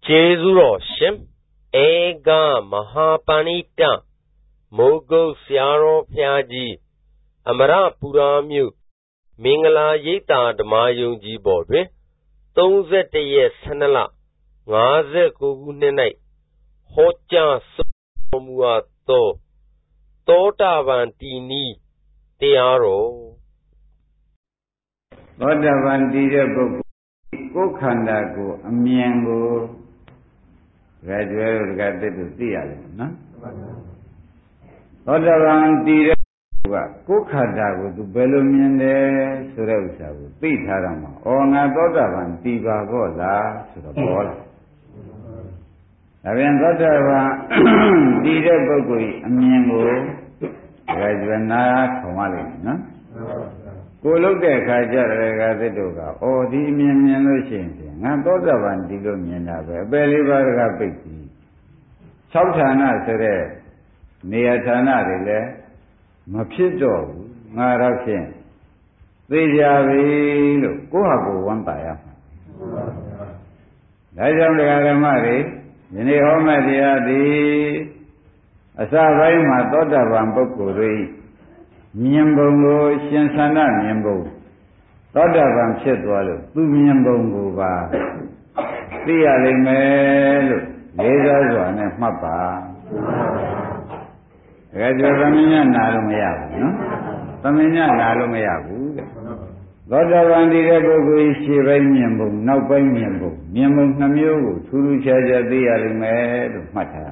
Jezuro Shim Ega Mahapanita Mogo Siaro Piaji Amara Puramu Mingala Yita Damayunji Bodwe Tonze Ye Sanala Ngaze Kugunenai Hocha Somuato Tota Vantini Tiaro Tota Vantira Kokhandago Amiango Graduate got to see no? Tota Vantira Kokhandago to Belumian Surausa, Pitarama, or Tota Vantiba Gola to the ball. Avian Tota Dira Bogui Amiango Graduate Komali, no? Go look at Kaja, or the Mian Lucien, and Tota Vantigo Miana, Belly Barga Piti. Sultana said, Neatana, Mapito, Marakin. They are go up one by up. Rajam Garamari, Yenehoma the Asavai Tota Vambokuri. Miembongo, Shinsana Miembo. Tota Vam Chetwalo, 2 Miembongo va. Tia Limel, Leza and Mapa. Rajaramina Nalumaya, no? Tamina Nalumaya. Tota Vandi Rego is Shiva Miembo, now by Miembo. Miembo Namu, Turu Chaja Tia Limel, Mata.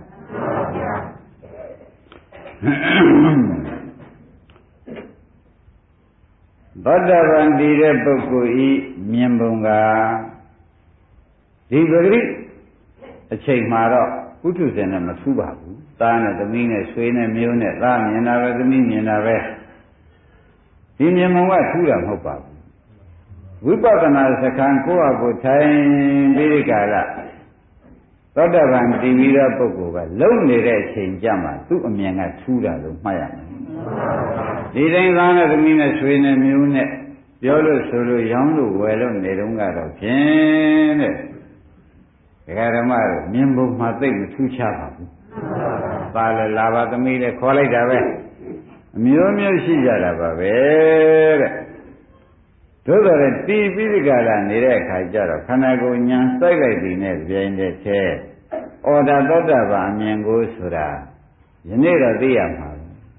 Tota Vandira Bokui Miembunga Dibri a chain mara, Putus and a Matubabu, Dana the mean Swin and Munet, Lam and Ava the Minion Ave. Dimiamunga Tura Hopa. Wipatana as a Kankoa for time Virigala. Tota Vandira Bokuga, lonely red chain Jama, 2 Amianga Tura, Maya. Didn't run at the mean swing and munet. Yolo solo young, well on the Lunga of Jen. Garamar, Nimbo, my thing, 2 chapel. Pala lava the meat, call it away. Mumio Shijara, Toda TV Gala, Nirek, Hajara, Kanago, Yan, Saga, Dines, behind the chair. Or the daughter of Amiango Sura. You need a dear.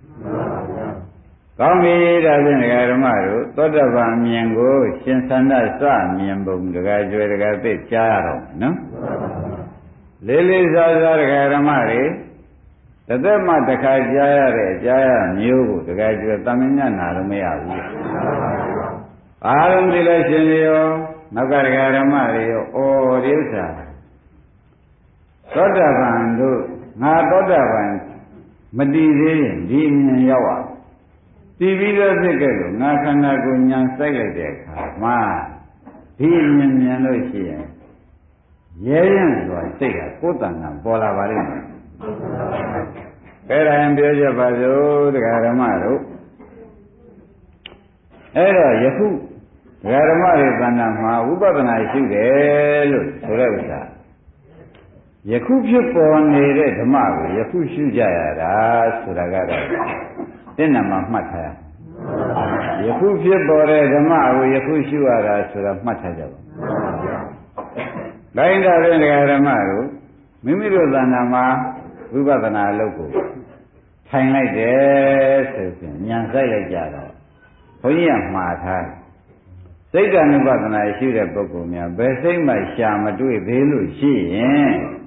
Kami Razin Garamaru, Tota Vamiango, Shinsana Sa, Miambum, the graduate Jaro, no? Lily Zazar Garamari, the Dema the Kajaya, Jaya, New, the graduate Tamina Narumea. Aram Dilationio, Nagar Garamari, or Ilsa. Tota Vandu, not Tota Van, Madi, Jim Yawa. TV Zigalo, Nakana Gunyan Sagadek, Ma, Him Yanoshi. Yayan was Sega, Putana, Bola Varina. Era and Beja Bazo, the Garamaro. Era Yahu, Garamari Banama, Ubabana Shuga, Surevsa. Yakup on the Maru, Yakushu Jaya, Suragara. Then I'm a matter. Yakufi Bore, the Maru, Yakushu are Sura Mataja. Linda Renamaru, Mimiru Lanama, Ubavana Loco. Time like this, Yansai Jara. Hoya Mata. Say that Ubavana shoot a Bocumia, but say my Shama do a Velu, she,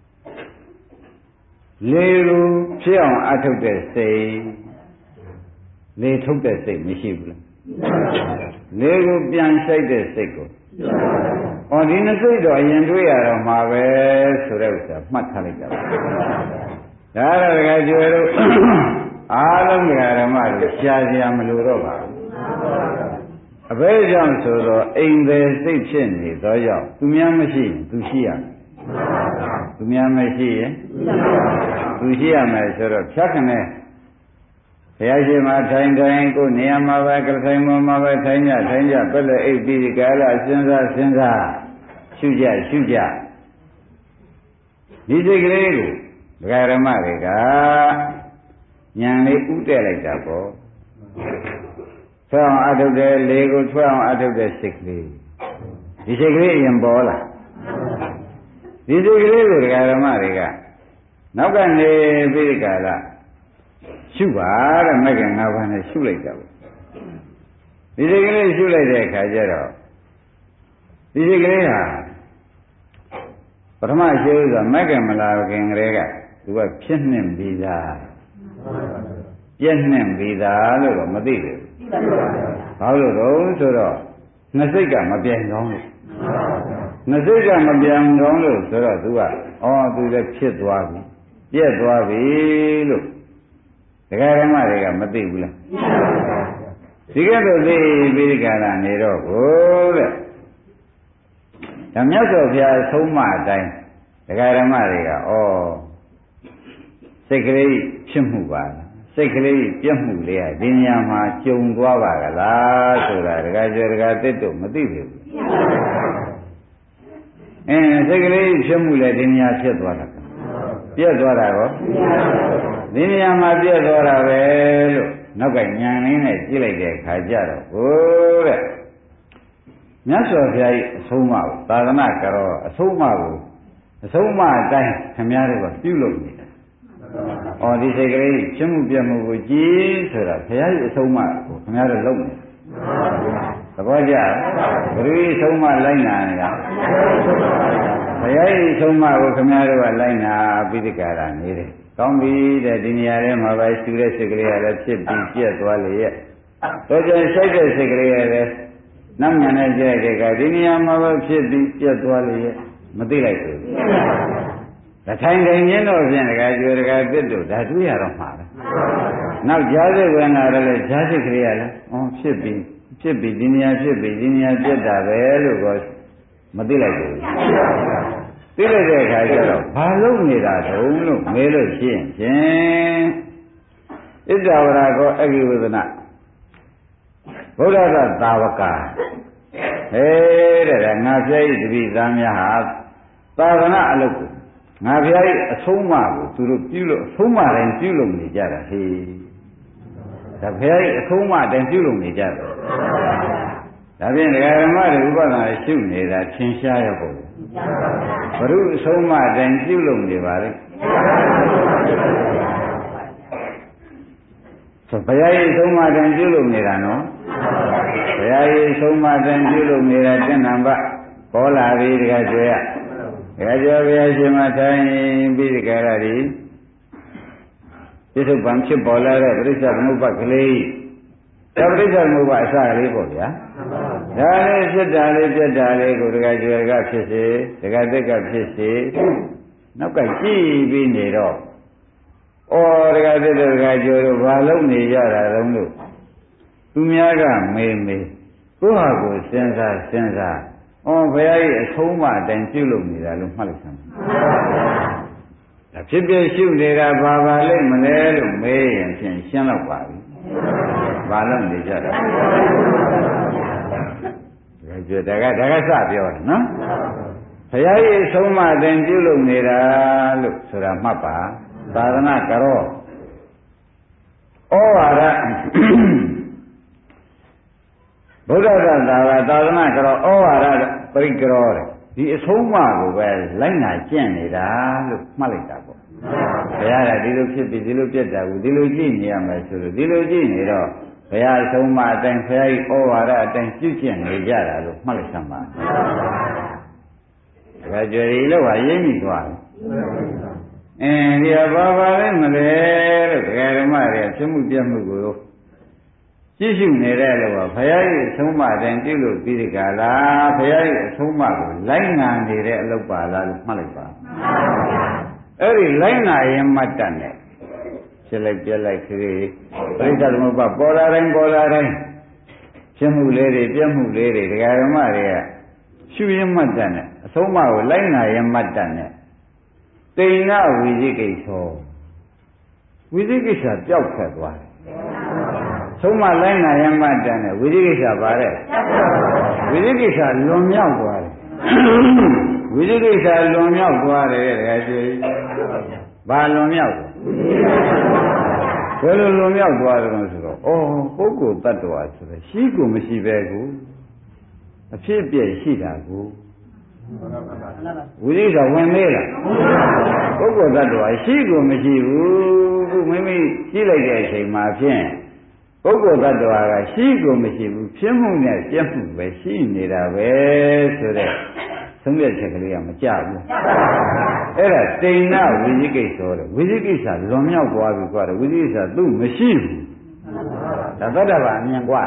Leru, Chiam, I took the say. They took the sick, Mishibla. They will be unsaid the sick. On in the street, I enjoy a marvel, Surausa, Matalika. There are graduates, Alam Garamar, Shazia Malurova. A very young solo in the station is Doya, Tumia machine, Tushia. Tumia machine, Tushia, my sort of Chakane. Yashima Tango, Niamava, Kalsamava, Tanya, Pella, Gala, Sinza, Shuja. ဒီစိတ်ကလေးကိုဒကာဓမ္မတွေကဉာဏ်လေးဥတည့်လိုက်တာပေါ့ဆွဲအောင်အထုတ်တယ်လေကိုဆွဲအောင်အထုတ်တဲ့စိတ်ကလေးဒီစိတ်ကလေးအရင်ပေါ်လာဒီစိတ်ကလေးကိုဒကာဓမ္မတွေကနောက်ကနေပြီးကြလားရှုပါတဲ့မကငါးပါးနဲ့ရှုလိုက်တာပေါ့ဒီစိတ်ကလေးရှုလိုက်တဲ့အခါကျတော့ဒီစိတ်ကလေးဟာပထမရှိဆိုမကမလာခင်ကလေးကသူကဖြစ်နှင့်ပြီးသားပြည့်နှင့်ပြီးသားလို့တော့မသိဘူးဘာလို့တော့ဆိုတော့နှစ်စိတ်ကမပြတ်ကောင်းလို့နှစ်စိတ်ကမပြတ်ကောင်းလို့ဆိုတော့သူကသူလည်းဖြစ်သွားပြီပြည့်သွားပြီလို့ဒကာဓမ္မတွေကမသိဘူးလားဒီကဲ့သို့သိပြီးကြတာနေတော့ကိုတဲ့ဒါမြတ်စွာဘုရားဆုံးမအတိုင်းဒကာဓမ္မတွေကစိတ်ကလေးဖြစ်မှုပါစိတ်ကလေးပြတ်မှုလေးဟာဒီနေရာမှာကျုံသွားပါကလားဆိုတာဒကာကျော်ဒကာသစ်တို့မသိဘူးစိတ်ကလေးဖြစ်မှုလည်းဒီနေရာဖြစ်သွားတာပြတ်သွားတာကောဒီနေရာမှာပြတ်သွားတာပဲလို့နောက်ကညံရင်းနဲ့ကြည့်လိုက်တဲ့အခါကျတော့ကိုတဲ့မြတ်စွာဘုရားကြီးအဆုံးအမကိုသာသနာ့ကြောအဆုံးအမကိုအဆုံးအမအတိုင်းခင်ဗျားတို့ကပြုလုပ်နေတာဒီစိတ်ကလေးဖြစ်မှုပြတ်မှုကိုကြည်ဆိုတာဘုရားကြီးအဆုံးအမကိုခင်ဗျားတို့လုပ်နေတာသဘောကျဘယ်လိုအဆုံးအမလိုက်နာနေတာဘုရားကြီးအဆုံးအမကိုခင်ဗျားတို့ကလိုက်နာပြီးဒီကရာနေတယ်ကောင်းပြီတဲ့ဒီနေရာထဲမှာပဲရှူတဲ့စိတ်ကလေးကလည်းဖြစ်ပြီးပြတ်သွားလေရဲ့တော့ကျန်ရှိုက်တဲ့စိတ်ကလေးကလည်းနောက်ညနေကျတဲ့ကဒီနေရာမှာပဲဖြစ်ပြီးပြတ်သွားလေရဲ့မသိလိုက်ဘူးတထိုင်တိုင်းချင်းတော့ဖြင့်ဒကာကျွေဒကာသစ်တို့ဒါတွေ့ရတော့မှာပဲနောက်ကြားစိတ်ဝင်လာတော့လေကြားစိတ်ကလေးကလည်းဖြစ်ပြီးဒီနေရာဖြစ်ပြီးဒီနေရာပြတ်တာပဲလို့ကောမသိလိုက်ဘူးသိလိုက်တဲ့အခါကျတော့ဘာလို့နေတာတုံးလို့မေးလို့ရှိရင်ဖြင့်ဣဒ္ဓဝရကောအဂိဝဒနာဘုရားကသာဝကတဲ့ငါဖျားဤတပိသားများဟာသာသနာအလုပ်ကိုငါဖျားဤအဆုံးအမကိုသူတို့ပြုလို့အဆုံးအမတိုင်းပြုလုပ်နေကြတာဟေးဒါဖျားဤအဆုံးအမတိုင်းပြုလုပ်နေကြတယ်ဒါဖြင့်ဒကာဓမ္မတွေဥပဒနာရှုနေတာသင်ရှားရဖို့ဘုရုအဆုံးအမတိုင်းပြုလုပ်နေပါလေဆိုဘုရားရဲ့ဆုံးမတန်ပြုလုပ်နေတာနော်ဘုရားရဲ့ဆုံးမတန်ပြုလုပ်နေတာတဏ္ဍဘပေါ်လာပြီတခါကျွဲရတခါကျွဲဘုရားရှင်မထိုင်ပြီးဒီကရသည်ပြစ္ဆုတ်ပံဖြစ်ပေါ်လာတဲ့ပရိစ္ဆေသမုပ္ပါကလေးဒါပရိစ္ဆေသမုပ္ပါအစကလေးပေါ့ဗျာဒါလေးဖြစ်တာလေးပြတ်တာလေးကိုတခါကျွဲကဖြစ်စေတခါသက်ကဖြစ်စေနောက်ကကြည့်ပြီးနေတော့တခါတည်းတခါကျော်တို့ဘာလို့နေကြတာတုံးလို့သူများကမေးကိုယ့်ဟာကိုယ်စဉ်းစားဘုရားကြီးအဆုံးအမအတိုင်းပြုလုပ်နေတာလို့မှတ်လိုက်စမ်းဒါဖြစ်ဖြစ်ရှုနေတာဘာလိမ့်မလဲလို့မေးရင်ဖြင့်ရှင်းတော့ပါပြီဘာလို့နေကြတာဒါကစပြောတယ်နော်ဘုရားကြီးအဆုံးအမအတိုင်းပြုလုပ်နေတာလို့ဆိုတာမှတ်ပါသာသနာကရောဩဝါဒဗုဒ္ဓသာသနာကရောဩဝါဒပရိကရောတဲ့ဒီအဆုံးအမကိုပဲလိုက်နာကျင့်နေတာလို့မှတ်လိုက်တာပေါ့ဘုရားကဒီလိုဖြစ်ပြီးဒီလိုပြတ်တာကိုဒီလိုကြည့်နေရမယ်ဆိုလို့ဒီလိုကြည့်နေတော့ဘုရားအဆုံးအမအတိုင်းဘုရားကြီးဩဝါဒအတိုင်းပြုကျင့်နေကြတာလို့မှတ်လိုက်စမ်းပါဒါကြွယ်ရီလို့ဟာရင်းမိသွားတယ်ဒီဘာလဲမလဲလို့ဒကာဓမ္မတွေဖြစ်မှုပြတ်မှုကိုကြည့်ရှုနေတဲ့လို့ဘုရားရဲ့အဆုံးအမတိုင်းပြုလို့ပြီးဒီကလာဘုရားရဲ့အဆုံးအမကိုလိုက်နာနေတဲ့အလုပ်ပါလားလို့မှတ်လိုက်ပါအဲ့ဒီလိုက်နာရင်မှတ်တတ်တယ်ဖြစ်လိုက်ပြက်လိုက်ခရီးပရိစ္ဆေသမုပ္ပါပေါ်လာတိုင်းဖြစ်မှုလေးတွေပြတ်မှုလေးတွေဒကာဓမ္မတွေကရှုရင်မှတ်တတ်တယ်အဆုံးအမကိုလိုက်နာရင်မှတ်တတ်တယ်တိဏ္ဍဝိသိကိစ္စဝိသိကိစ္စပျောက်ထွက်သွားတယ်ဆုံးမလိုက်နာရမှတ်တယ်ဝိသိကိစ္စပါတဲ့ဝိသိကိစ္စလွန်မြောက်သွားတယ်ဝိဝိသိကိစ္စလွန်မြောက်သွားတယ်တကယ်ကျွေးဘာလွန်မြောက်လဲဘယ်လိုလွန်မြောက်သွားတယ်လို့ဆိုတော့ပုဂ္ဂိုလ်တ attva ဆိုတော့ရှိကိုမရှိပဲကိုအဖြစ်အပျက်ရှိတာကိုဝိသိကိစ္စဝင်သေးလားပုဂ္ဂိုလ်တ attva ရှိကိုမရှိဘူးခုမိမိကြည့်လိုက်တဲ့အချိန်မှာဖြင့်ပုဂ္ဂိုလ်တ attva ကရှိကိုမရှိဘူးဖြစ်မှုနဲ့ပြက်မှုပဲရှိနေတာပဲဆိုတဲ့သုံးပြချက်ကလေးကမကြဘူးအဲ့ဒါတိဏဝိသိကိစ္စဆိုတယ်ဝိသိကိစ္စလွန်မြောက်သွားပြီကွာဝိသိကိစ္စသူ့မရှိဘူးဒါသတ္တဗာအမြင်กว่า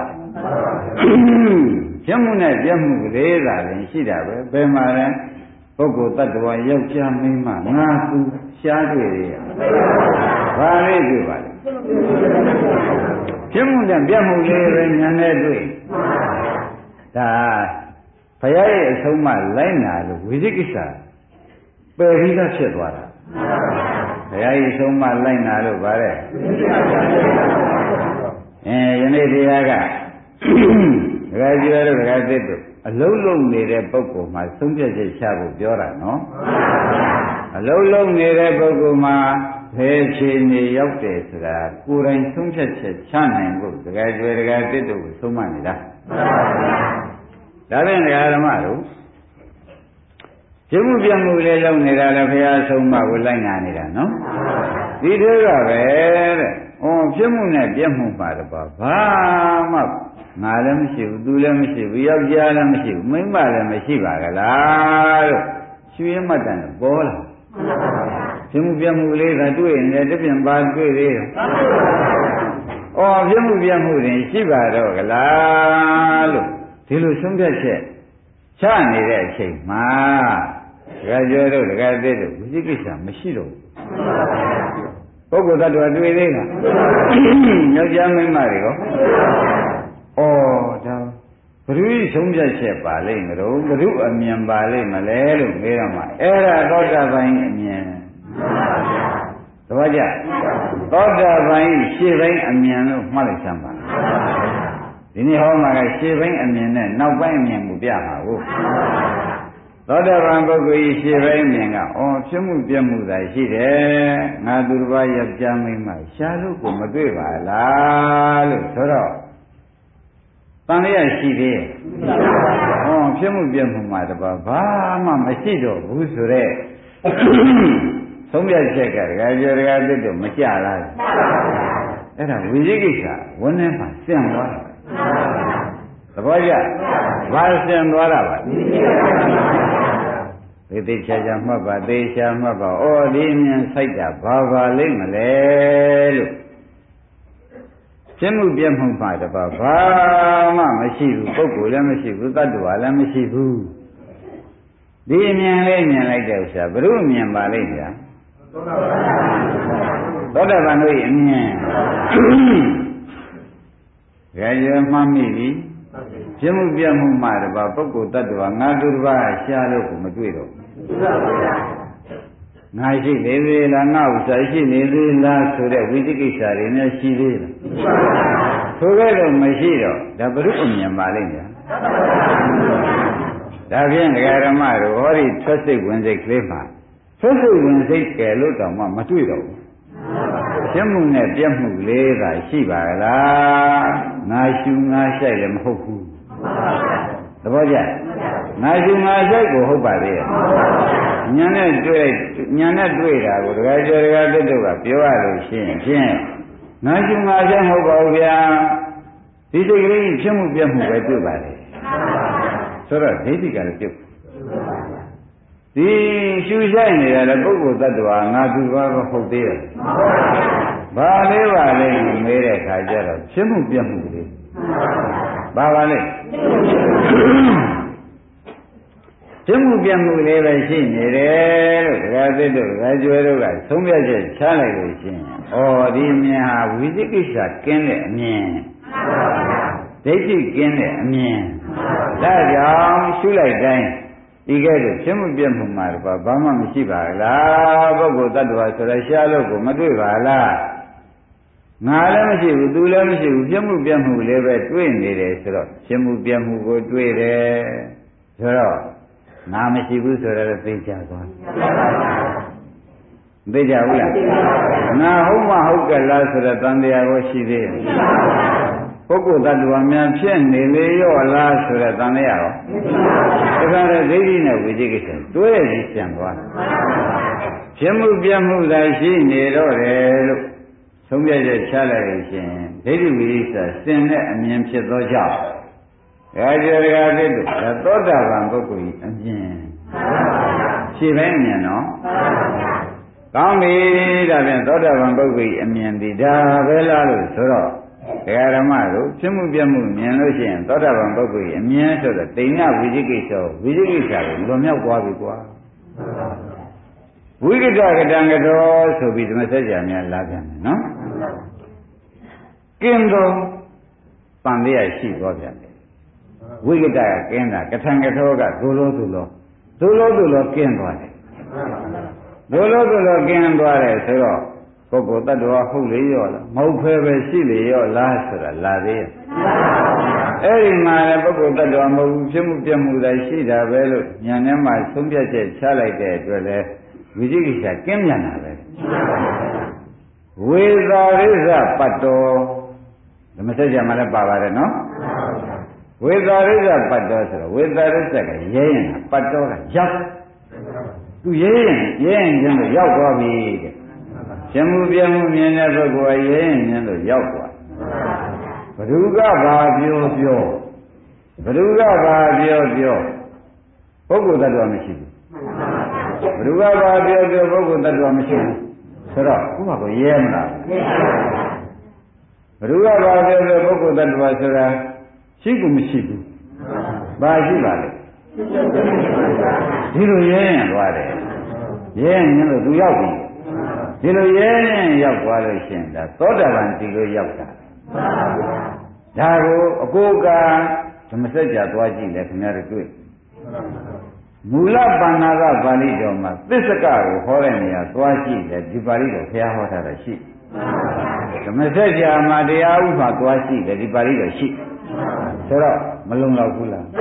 ဖြစ်မှုနဲ့ပြက်မှုလေးသာရင်ရှိတာပဲဘယ်မှာလဲပုဂ္ဂိုလ်တ attva ယောက်ျားမိန်းမငါသူရှားတွေ့ရဘာလေးတွေ့ပါလဲဖြစ်မှုနဲ့ပြက်မှုလေးပဲဉာဏ်နဲ့တွေ့ဒါဘုရားရဲ့အဆုံးအမလိုက်နာလို့ဝိသိကိစ္စပယ်ပြီးသားဖြစ်သွားတာဘုရားရဲ့အဆုံးအမလိုက်နာလို့ဗါတဲ့ယနေ့တရားကဒကာကျွဲတို့ဒကာသစ်တို့အလုံးလုံးနေတဲ့ပုဂ္ဂိုလ်မှာဆုံးဖြတ်ချက်ချဖို့ပြောတာနော်အလုံးလုံးနေတဲ့ပုဂ္ဂိုလ်မှာဘယ်ခြေနေရောက်တယ်ဆိုတာကိုယ်တိုင်ဆုံးဖြတ်ချက်ချနိုင်ဖို့ဒကာကျွဲဒကာသစ်တို့ကိုဆုံးမနေတာဒါဖြင့်ဒကာဓမ္မတို့ဖြစ်မှုပြမှုလေးလုံးနေတာလည်းဘုရားဆုံးမကိုလိုက်နာနေတာနော်ဒီထဲကပဲတဲ့ဖြစ်မှုနဲ့ပြက်မှုပါတော့ဘာမှငါလည်းမရှိဘူးသူလည်းမရှိဘူးယောက်ျားလည်းမရှိဘူးမိန်းမလည်းမရှိပါကလားလို့ရွှေမှတ်တယ်ပေါ်လာဖြစ်မှုပြက်မှုလေးကတွေ့ရင်လည်းတပြင်းပါတွေ့သေးတယ်ဖြစ်မှုပြက်မှုတွေရှိပါတော့ကလားလို့ဒီလိုဆုံးဖြတ်ချက်ချနေတဲ့အချိန်မှာဒကာကျော်တို့ဒကာသစ်တို့ဝိသိကိစ္စမရှိတော့ဘူးပုဂ္ဂိုလ်တ attva တွေ့သေးလားယောက်ျားမိန်းမတွေရောဒါဘုရားဆုံးဖြတ်ချက်ပါလိမ့်မလို့ဘုရားအမြင်ပါလိမ့်မလဲလို့မေးတော့မှအဲ့ဒါသောတာပန်အမြင်သဘောကျသောတာပန်ရှေ့ပိုင်းအမြင်လို့မှတ်လိုက်စမ်းပါဒီနေ့ဟောမှာကရှေ့ပိုင်းအမြင်နဲ့နောက်ပိုင်းအမြင်ကိုပြမှာကိုသောတာပန်ပုဂ္ဂိုလ်ရှေ့ပိုင်းအမြင်ကဖြစ်မှုပြမှုသာရှိတယ်ငါသူတစ်ပါးယောက်ျားမိန်းမရှားလို့ကိုမတွေ့ပါလားလို့ဆိုတော့တန်လျက်ရှိသေးဖြစ်မှုပြမှုမှာတပါးဘာမှမရှိတော့ဘူးဆိုတော့သုံးပြချက်ကဒကာကျော်ဒကာသစ်တို့မကြလားအဲ့ဒါဝိသိကိစ္စဝန်းထဲမှာစင်သွားတာသဘောကျဘာစင်သွားတာပါသေချာချာမှတ်ပါသေချာမှတ်ပါဒီမြင်စိုက်တာဘာပါလိမ့်မလဲလို့ဖြစ်မှုပြမှုမှာတပါဘာမှမရှိဘူးပုဂ္ဂိုလ်လည်းမရှိဘူးတ attva လည်းမရှိဘူးဒီအမြင်လေးမြင်လိုက်တဲ့ဥစ္စာဘုရုမြင်ပါလိမ့်ဗျာသောတာပန်တို့ရဲ့အမြင်ကြည်မှတ်မိပြီဖြစ်မှုပြမှုမှာတပါပုဂ္ဂိုလ်တ attva ငါသူတစ်ပါးရှားလို့ကိုမတွေ့တော့ငါရှိနေသေးလားငါဥစ္စာရှိနေသေးလားဆိုတဲ့ဝိသိကိစ္စတွေနဲ့ရှိသေးလားဆိုခဲ့တော့မရှိတော့ဒါဘုရုအမြင်ပါလိမ့်ဗျာဒါဖြင့်ဒကာဓမ္မတို့ဟောဒီထွက်စိတ်ဝင်စိတ်ကလေးမှာထွက်စိတ်ဝင်စိတ်ကဲလို့တောင်မှမတွေ့တော့ဘူးပြက်မှုနဲ့ပြက်မှုလေးသာရှိပါလားငါရှူငါဆိုင်လည်းမဟုတ်ဘူးသဘောကျငါရှူငါဆိုင်ကိုဟုတ်ပါသေးရဲ့ညာနဲ့တွေ့တာကိုဒကာကျော်ဒကာသစ်တို့ကပြောရလို့ရှိရင်ဖြင့်ငါရှူငါဆိုင်မဟုတ်ပါဘူးဗျာဒီစိတ်ကလေးဖြစ်မှုပြက်မှုပဲတွေ့ပါလေဆိုတော့ဒိဋ္ဌိကလည်းပြုတ်ဒီရှူဆိုင်နေတာလည်းပုဂ္ဂိုလ်တ attva ငါသူဘာပဲဟုတ်သေးတယ်ဘာလေးပါလဲမေးတဲ့ခါကျတော့ဖြစ်မှုပြက်မှုလေးဘာပါလဲဖြစ်မှုပြက်မှုလေးပဲရှိနေတယ်လို့ဒကာသစ်တို့ဒကာကျွဲတို့ကသုံးပြချက်ချလိုက်လို့ရှိရင်ဒီအမြင်ဟာဝိသိကိစ္စကင်းတဲ့အမြင်ဒိဋ္ဌိကင်းတဲ့အမြင်ဒါကြောင့်ရှုလိုက်တိုင်းဒီကဲ့သို့ဖြစ်မှုပြက်မှုမှာဘာမှမရှိပါလားပုဂ္ဂိုလ်တ attva ဆိုရရှားလို့ကိုမတွေ့ပါလားငါလည်းမရှိဘူးသူလည်းမရှိဘူးဖြစ်မှုပြက်မှုလေးပဲတွေ့နေတယ်ဆိုတော့ဖြစ်မှုပြက်မှုကိုတွေ့တယ်ဆိုတော့ငါမရှိဘူးဆိုတော့သိကြသွားသိကြဘူးလားငါဟုတ်မဟုတ်ကလားဆိုတော့တန်တရားကိုရှိသေးရဲ့ပုဂ္ဂိုလ်တ attva များဖြစ်နေလေရောလားဆိုတော့တန်တရားရောဒါကြတဲ့ဒိဋ္ဌိနဲ့ဝိသိကိစ္စတွဲပြီးပြန်သွားဖြစ်မှုပြမှုသာရှိနေတော့တယ်လို့သုံးပြချက်ချလိုက်လို့ရှိရင်ဒိဋ္ဌိဝိသိကိစ္စစင်တဲ့အမြင်ဖြစ်သောကြောင့်ဒါကြောင့်ဒါသိတို့သောတာပန်ပုဂ္ဂိုလ်ကြီးအမြင်ဖြေပိုင်းအမြင်နော်ကောင်းပြီဒါဖြင့်သောတာပန်ပုဂ္ဂိုလ်ကြီးအမြင်ဒီဒါပဲလားလို့ဆိုတော့ဒကာဓမ္မတို့ဖြစ်မှုပြမှုမြင်လို့ရှိရင်သောတာပန်ပုဂ္ဂိုလ်ကြီးအမြင်ဆိုတော့တိဏ္ဍဝိသိကိစ္စဝိသိကိစ္စကိုလွန်မြောက်သွားပြီကွာဝိကိတကတံကတော်ဆိုပြီးဓမ္မစကြာများလာပြန်တယ်နော်ကင်းတော်တန်တရားရှိသွားပြန်တယ်ဝိကိတကကင်းတာကထံကတော်ကဒုလောကင်းသွားတယ်ဒုလောကင်းသွားတယ်ဆိုတော့ပုဂ္ဂိုလ်တ attva ဟုတ်လေရောလားမဟုတ်ဖဲပဲရှိလေရောလားဆိုတာလာသေးရဲ့အဲ့ဒီမှာလည်းပုဂ္ဂိုလ်တ attva မဟုတ်ဘူးဖြစ်မှုပြမှုသာရှိတာပဲလို့ဉာဏ်ထဲမှာသုံးဖြတ်ချက်ချလိုက်တဲ့အတွက်လည်းဝိသိကိစ္စကင်းပြန်တာပဲဝေသာရိဇပတ္တောဓမ္မစကြာမှာလည်းပါပါတယ်နော်ဝေသာရိဇပတ္တောဆိုတော့ဝေသာရိဇကရဲရင်ပတ္တောကရောက်သူရဲရင်ချင်းလို့ရောက်သွားပြီတဲ့ရှင်မှုပြမှုမြင်တဲ့ပုဂ္ဂိုလ်ရဲရင်ချင်းလို့ရောက်သွားဘ누구ကဘာပြောဘ누구ကဘာပြောပုဂ္ဂိုလ်တ attva မရှိဘူးဘ누구ကဘာပြောပုဂ္ဂိုလ်တ attva မရှိဘူးဆိုတော့ဥပမာကိုရဲမလားဘ누구ကဘာပြောပုဂ္ဂိုလ်တ attva ဆိုတာရှိကူမရှိဘူးဘာရှိပါလဲဒီလိုရဲရင်သွားတယ်ရဲရင်လို့သူရောက်ပြီဒီလိုရဲရင်ရောက်သွားလို့ရှိရင်ဒါသောတာပန်ဒီလိုရောက်တာဒါကိုအကိုကဓမ္မစကြာသွားကြည့်လေခင်ဗျားတို့တွေ့မူလပဏာကပါဠိတော်မှာသစ္စကကိုဟောတဲ့နေရာသွားကြည့်လေဒီပါဠိတော်ဘုရားဟောထားတာရှိဓမ္မစကြာမှာတရားဥပ္ပါသွားကြည့်လေဒီပါဠိတော်ရှိဆိုတော့မလုံလောက်ဘူးလား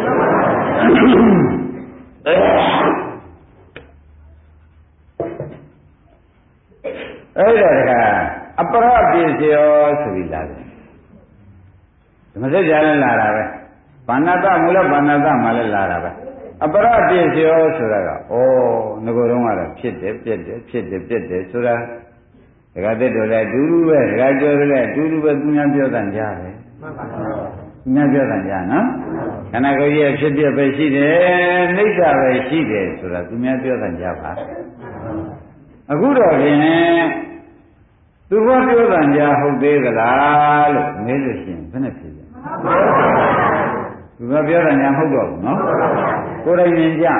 အဲ့ဒါကအပရပစ္စယောဆိုပြီးလာတယ်ဓမ္မစကြာလည်းလာတာပဲဘာနာတမူလဘာနာတမှာလည်းလာတာပဲအပရပစ္စယောဆိုတာကဩငကိုယ်တော့ကတော့ဖြစ်တယ်ပြက်တယ်ဖြစ်တယ်ပြက်တယ်ဆိုတာဒကာတက်တော်လည်းအတူတူပဲဒကာကျော်လည်းအတူတူပဲသူများပြောတဲ့ကြားပဲမှန်ပါပါသူများပြောတဲ့ကြားနော်ခန္ဓာကိုယ်ရဲ့ဖြစ်ပြပဲရှိတယ်နှိစ္စပဲရှိတယ်ဆိုတာသူများပြောတဲ့ကြားပါအခုတော့ဖြင့်သူကပြောတဲ့ကြားဟုတ်သေးသလားလို့မေးလို့ရှိရင်ဘယ်နဲ့ဖြစ်လဲသူကပြောတဲ့ကြားမဟုတ်တော့ဘူးနော်ကိုယ်တိုင်မြင်ကြ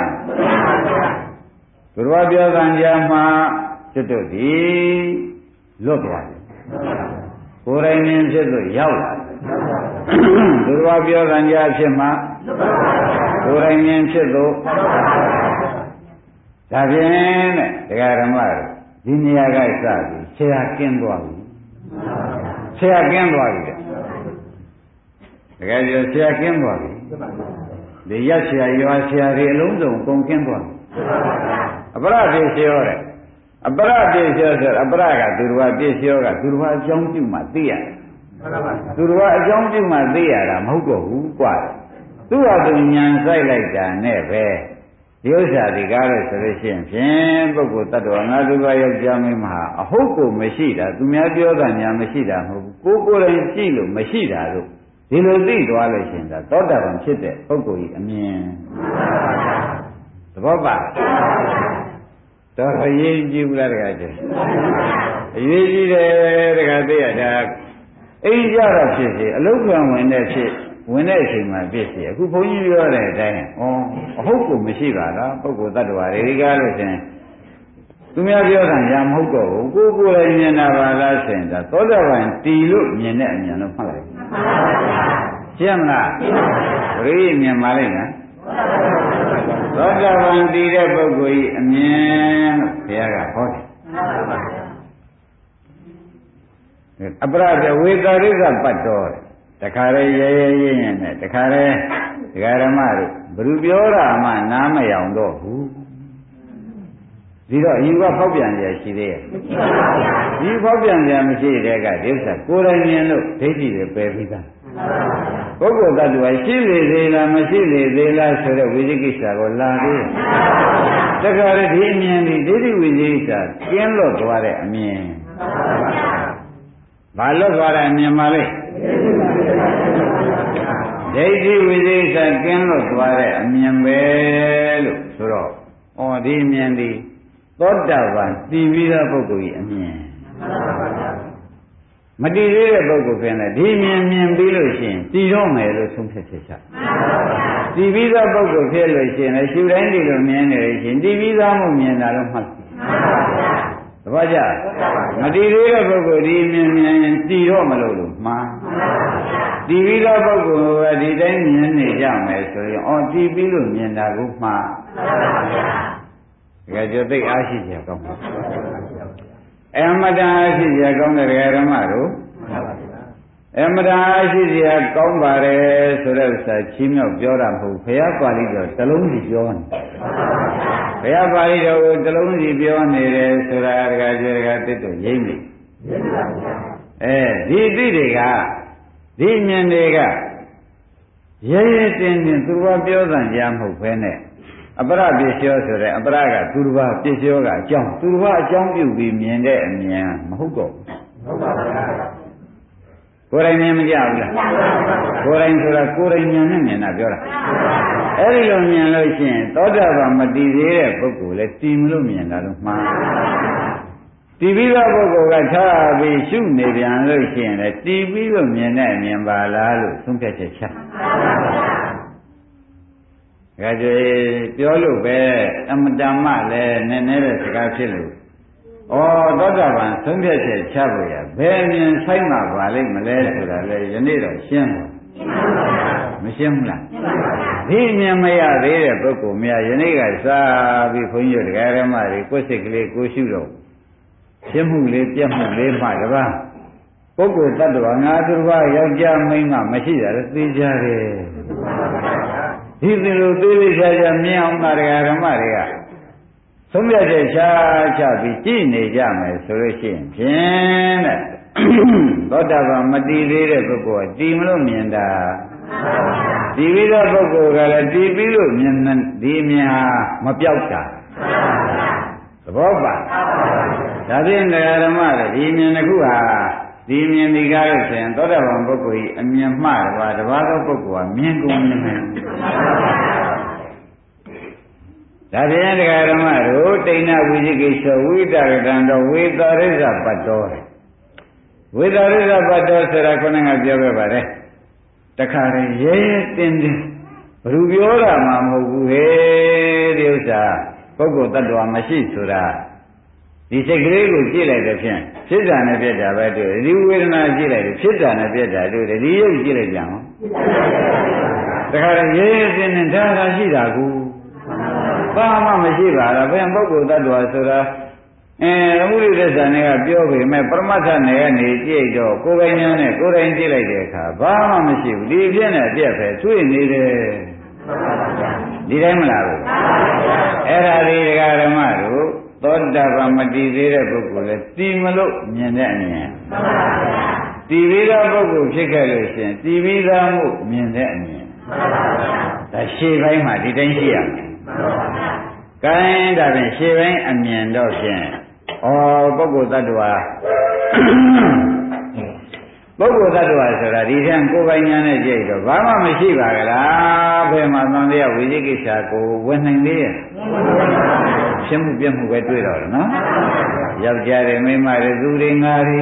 သူတော်ပြောတဲ့ကြားမှာကျွတ်တို့ဒီလွတ်သွားတယ်ကိုယ်တိုင်မြင်ဖြစ်လို့ရောက်လာတယ်သူတော်ပြောတဲ့ကြားဖြစ်မှာကိုယ်တိုင်မြင်ဖြစ်လို့ဒါဖြင့်တဲ့တရားဓမ္မတို့ဒီနေရာကစပြီးဆရာကင်းသွားပြီဆရာကင်းသွားပြီတဲ့တကယ်ပြောဆရာကင်းသွားပြီဒီရက်ဆရာရွာဆရာတွေအလုံးစုံကုန်ကင်းသွားပြီအပရပြေလျောတဲ့အပရပြေလျောဆိုအပရကသူတော်ပြေလျောကသူတော်အကြောင်းပြုမှသိရတယ်သူတော်အကြောင်းပြုမှသိရတာမဟုတ်တော့ဘူးကွာသူ့ဟာသူဉာဏ်ဆိုင်လိုက်တာနဲ့ပဲဒီဥစ္စာဒီကားလို့ဆိုလို့ရှိရင်ဖြင့်ပုဂ္ဂိုလ်တ attva ငါသူကယောက်ျားမင်းမဟာအဟုတ်ကိုမရှိတာသူများပြောတာညာမရှိတာမဟုတ်ဘူးကိုယ်ကိုယ်တိုင်ကြည့်လို့မရှိတာလို့ဒီလိုသိသွားလို့ရှိရင်ဒါသောတာပန်ဖြစ်တဲ့ပုဂ္ဂိုလ်ကြီးအမြင်သဘောပါတော့အရေးကြီးဘူးလားတခါကျအရေးကြီးတယ်တခါသိရတာအိမ်ကြတော့ဖြစ်စီအလုတ်ကံဝင်တဲ့ဖြစ်ဝင်တဲ့အချိန်မှာဖြစ်စီအခုဘုန်းကြီးပြောတဲ့အတိုင်းအဟုတ်ကိုမရှိပါလားပုဂ္ဂိုလ်တ attva တွေကားလို့ရှင်သူများပြောတာညာမဟုတ်တော့ဘူးကိုယ်ကိုယ်လည်းမြင်တာပါလားဆိုရင်ဒါသောတာပန်တီလို့မြင်တဲ့အမြင်လို့မှတ်လိုက်ရှင်းမလားပရိမြင်ပါလိမ့်မယ်သောတာပန်တီတဲ့ပုဂ္ဂိုလ်ကြီးအမြင်လို့ဘုရားကဟောတယ်အပရဒဝေတာရိကပတ်တော်တခါရဲရဲရဲရင်နဲ့တခါရဲဒကာဓမ္မတို့ဘယ်သူပြောတာမှနားမယောင်တော့ဘူးဒီတော့အယူကဖောက်ပြန်ကြရှိသေးရဲ့ဒီဖောက်ပြန်ကြမရှိတဲ့ကဒိဋ္ဌကိုယ်တိုင်မြင်လို့ဒိဋ္ဌိတွေပယ်ပြီးသားပုဂ္ဂိုလ်တ attva ရှိလေသေးလားမရှိလေသေးလားဆိုတော့ဝိသိကိစ္စကိုလာသေးတခါတည်းဒီအမြင်ဒီဒိဋ္ဌိဝိသိကိစ္စကျင်းလွတ်သွားတဲ့အမြင်ဘာလွတ်သွားတဲ့အမြင်ပါလဲဒိဋ္ဌိဝိသိကိစ္စကျင်းလွတ်သွားတဲ့အမြင်ပဲလို့ဆိုတော့ဩဒီအမြင်ဒီသောတာပန်တည်ပြီးသားပုဂ္ဂိုလ်ကြီးအမြင်မတည်သေးတဲ့ပုဂ္ဂိုလ်ပြန်လဲဒီမြင်ပြီးလို့ရှိရင်တည်တော့မယ်လို့ဆုံးဖြတ်ချက်ချတည်ပြီးသားပုဂ္ဂိုလ်ဖြစ်လို့ရှိရင်လည်းရှုတိုင်းဒီလိုမြင်နေလို့ရှိရင်တည်ပြီးသားမှုမြင်တာလို့မှတ်သဘောကျမတည်သေးတဲ့ပုဂ္ဂိုလ်ဒီမြင်တည်တော့မလို့မှားတည်ပြီးသားပုဂ္ဂိုလ်ကဒီတိုင်းမြင်နေကြမယ်ဆိုရင်အော်တည်ပြီးလို့မြင်တာကိုမှားဒါကြောင့်သိအားရှိကြကောင်းပါအမတန်အားရှိကြကောင်းတဲ့ဓမ္မတို့အမတန်အားရှိကြကောင်းပါတယ်ဆိုတဲ့ဥစ္စာချီးမြှောက်ပြောတာမဟုတ်ဘုရားပါဠိတော်တစ်လုံးစီပြောနေဘုရားပါဠိတော်ကိုတစ်လုံးစီပြောနေတယ်ဆိုတာဒကာကျေဒကာတစ်တို့ရိမ့်နေဒီသိတွေကဒီမြင်တွေကရဲရဲတင်းတင်းသူကပြောတာကြားမဟုတ်ဘဲနဲ့အပရပစ္စယောဆိုတဲ့အပရကသူတစ်ပါးပစ္စယောကအကြောင်းသူတစ်ပါးအကြောင်းပြုပြီးမြင်တဲ့အမြင်မဟုတ်တော့ဘူးဟုတ်ပါဘူးကိုယ်တိုင်မြင်မကြဘူးလားကိုယ်တိုင်ဆိုတာကိုယ်တိုင်ဉာဏ်နဲ့မြင်တာပြောတာအဲ့ဒီလိုမြင်လို့ရှိရင်သောတာပန်မတည်သေးတဲ့ပုဂ္ဂိုလ်လည်းတည်မလို့မြင်တာလို့မှားတည်ပြီးသောပုဂ္ဂိုလ်ကထားပြီးရှုနေပြန်လို့ရှိရင်လည်းတည်ပြီးလို့မြင်တဲ့အမြင်ပါလားလို့သုံးဖြတ်ချက်ချဒါကြွေပြောလို့ပဲအမတမလည်းနည်းနည်းတဲ့စကားဖြစ်လို့ဩသောတာပန်သုံးဖြတ်ချက်ချဖို့ရဘယ်မြင်ဆိုင်မှာပါလိမ့်မလဲဆိုတာလေယနေ့တော့ရှင်းပါမရှင်းဘူးလားဒီမြင်မရသေးတဲ့ပုဂ္ဂိုလ်များယနေ့ကစားပြီးခွန်ကြီးတို့တရားဓမ္မတွေကိုယ်စိတ်ကလေးကိုရှုတော့ရှင်းမှုလေးပြတ်မှုလေးမှတပါးပုဂ္ဂိုလ်တ attva ငါသူတစ်ပါးယောက်ျားမိန်းမမရှိတာလည်းသိကြတယ်ဒီလိုသေးသေးချာချာမြင်အောင်တရားဓမ္မတွေကသုံးပြတဲ့ချာပြီးကြည့်နေကြမယ်ဆိုလို့ရှိရင်ဖြင့်တဲ့သောတာပန်မတည်သေးတဲ့ပုဂ္ဂိုလ်ကတည်မလို့မြင်တာတည်ပြီးသောပုဂ္ဂိုလ်ကလည်းတည်ပြီးလို့မြင်ဒီမြင်ဟာမပြောက်တာသဘောပါဒါဖြင့်ဓမ္မတွေဒီမြင်တစ်ခုဟာဒီမြင်ဒီကားလို့ဆိုရင်သောတာပန်ပုဂ္ဂိုလ်ကြီးအမြင်မှတပါးသောပုဂ္ဂိုလ်ကမြင်ကုန်မြင်မယ်ဒါဖြင့်တရားဓမ္မတို့တိဏဝိသိကိစ္စဝိတရကံတော်ဝေသာရိဇပတ္တောဝေသာရိဇပတ္တောဆိုတာခေါင်းကပြောခဲ့ပါတယ်တခါရင်ရဲရဲတင်းတင်းဘယ်သူပြောတာမှမဟုတ်ဘူးဟဲ့ဒီဥစ္စာပုဂ္ဂိုလ်တ attva မရှိဆိုတာဒီစိတ်ကလေးကိုကြည့်လိုက်တဲ့ဖြင့်ဖြစ်တာနဲ့ပြက်တာပဲတွေ့ဒီဝေဒနာကြည့်လိုက်ဖြစ်တာနဲ့ပြက်တာတွေ့ဒီရုပ်ကြည့်လိုက်ကြအောင်တခါရင်ရဲရဲတင်းတင်းဒါရှိတာကူဘာမှမရှိပါလားဘယ်ပုဂ္ဂိုလ်တ attva ဆိုတာအမှုရိသစ္စာနဲ့ကပြောပေမဲ့ပရမတ္ထနဲ့ကနေကြည့်တော့ကိုယ်ပိုင်ဉာဏ်နဲ့ကိုယ်တိုင်ကြည့်လိုက်တဲ့အခါဘာမှမရှိဘူးဒီဖြစ်နေပြက်ပဲတွေ့နေတယ်ဒီတိုင်းမလားဘူးအဲ့ဒါဒီဒကာဓမ္မတို့သောတာပန်မတည်သေးတဲ့ပုဂ္ဂိုလ်လည်းတည်မလို့မြင်တဲ့အမြင်တည်ပြီးသားပုဂ္ဂိုလ်ဖြစ်ခဲ့လို့ရှိရင်တည်ပြီးသားမှုမြင်တဲ့အမြင်ဒါရှေ့ပိုင်းမှာဒီတိုင်းရှိရမယ်ကဲဒါဖြင့်ရှေ့ပိုင်းအမြင်တော့ဖြင့်ပုဂ္ဂိုလ်တ attva ပုဂ္ဂိုလ်တ attva ဆိုတာဒီထက်ကိုယ်ပိုင်ဉာဏ်နဲ့ကြည့်တော့ဘာမှမရှိပါကြလားဘယ်မှာသံဃာဝိသိကိစ္စကိုဝင်နိုင်သေးရဲ့ဖြစ်မှုပြမှုပဲတွေ့တော့တယ်နော်ယောက်ျားတွေမိန်းမတွေသူတွေငါတွေ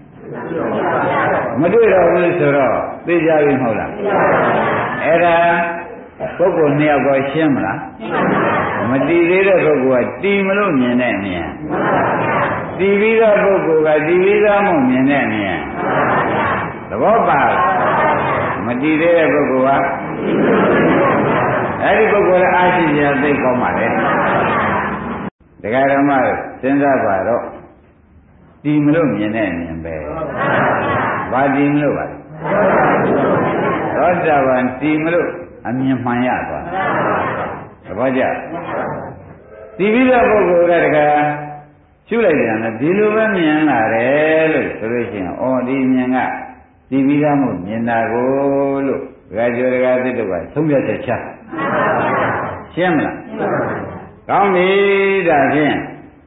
မတွေ့တော့ဘူးဆိုတော့သိကြပြီမဟုတ်လားအဲ့ဒါပုဂ္ဂိုလ်နှစ်ယောက်ကိုရှင်းမလားမတည်သေးတဲ့ပုဂ္ဂိုလ်ကတည်မလို့မြင်တဲ့အမြင်တည်ပြီးသားပုဂ္ဂိုလ်ကတည်ပြီးသားမှုမြင်တဲ့အမြင်သဘောပါမတည်သေးတဲ့ပုဂ္ဂိုလ်ကအဲ့ဒီပုဂ္ဂိုလ်လည်းအားရှိကြသိကောင်းပါလေဒကာဓမ္မစဉ်းစားပါတော့တည်မလို့မြင်တဲ့အမြင်ပဲဘာတည်မလို့ပါလဲသောတာပန်တည်မလို့အအမြင်မှန်ရသွားသဘောကျတည်ပြီးတဲ့ပုဂ္ဂိုလ်ကတကရှုလိုက်ပြန်တယ်ဒီလိုပဲမြင်လာတယ်လို့ဆိုလို့ရှိရင်ဩဒီမြင်ကတည်ပြီးသားမို့မြင်တာကိုလို့ဒကာကျော်ဒကာသစ်တို့ကသုံးပြချက်ချရှင်းမလားကောင်းပြီဒါဖြင့်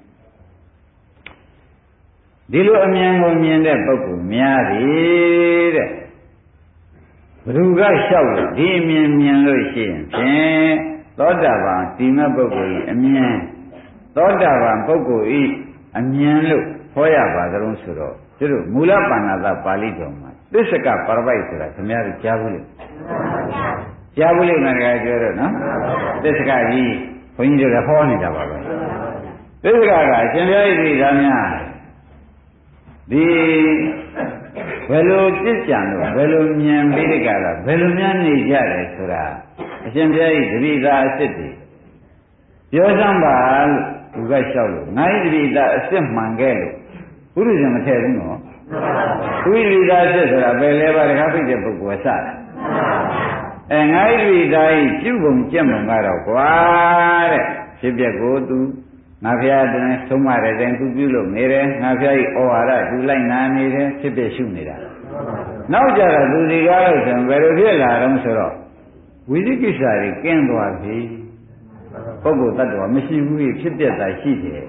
ဒီလိုအမြင်ကိုမြင်တဲ့ပုဂ္ဂိုလ်များသည်တဲ့ဘ누구ကလျှောက်လို့ဒီအမြင်မြင်လို့ရှိရင်ဖြင့်သောတာပန်ဒီမဲ့ပုဂ္ဂိုလ်ဤအမြင်သောတာပန်ပုဂ္ဂိုလ်ဤအမြင်လို့ဟောရပါသလုံးဆိုတော့သူတို့မူလပါဏာသပါဠိတော်မှာသစ္စကပရပိုက်ဆိုတာခင်ဗျားတို့ကြားဘူးလေကြားဘူးလေငါကပြောတော့နော်သစ္စကကြီးဘုန်းကြီးတို့လည်းဟောနေတာပါပဲသစ္စကကအရှင်ဘုရားဤဒီသားများဒီဘယ်လိုကြည်ကြံလို့ဘယ်လိုမြင်ပြီးတကလားဘယ်လိုများနေကြတယ်ဆိုတာအရှင်ဘုရားဤတတိသာအစ်စ်တွေပြောစမ်းပါလို့သူကလျှောက်လို့ငါဤတတိသာအစ်စ်မှန်ခဲ့လို့ဘုရားရှင်မထည့်ဘူးနော်သူဤတတိသာအစ်စ်ဆိုတာဘယ်လဲပါတခါပြည့်တဲ့ပုဂ္ဂိုလ်ကစတယ်ငါဤတတိသာဤပြုပုံကြက်ပုံကတော့ကွာတဲ့ဖြစ်ပျက်ကိုသူငါဖျားတွင်သုံးမတဲ့တိုင်သူပြုလို့နေတယ်ငါဖျားဤဩဝါဒသူလိုက်နာနေတယ်ဖြစ်ဖြစ်ရှုနေတာနောက်ကြတော့သူဒီကားလို့ဆိုရင်ဘယ်လိုဖြစ်လာတော့ဆိုတော့ဝိသိကိစ္စတွေကင်းသွားပြီပုဂ္ဂိုလ်တ attva မရှိဘူးဖြစ်ပြတာရှိတယ်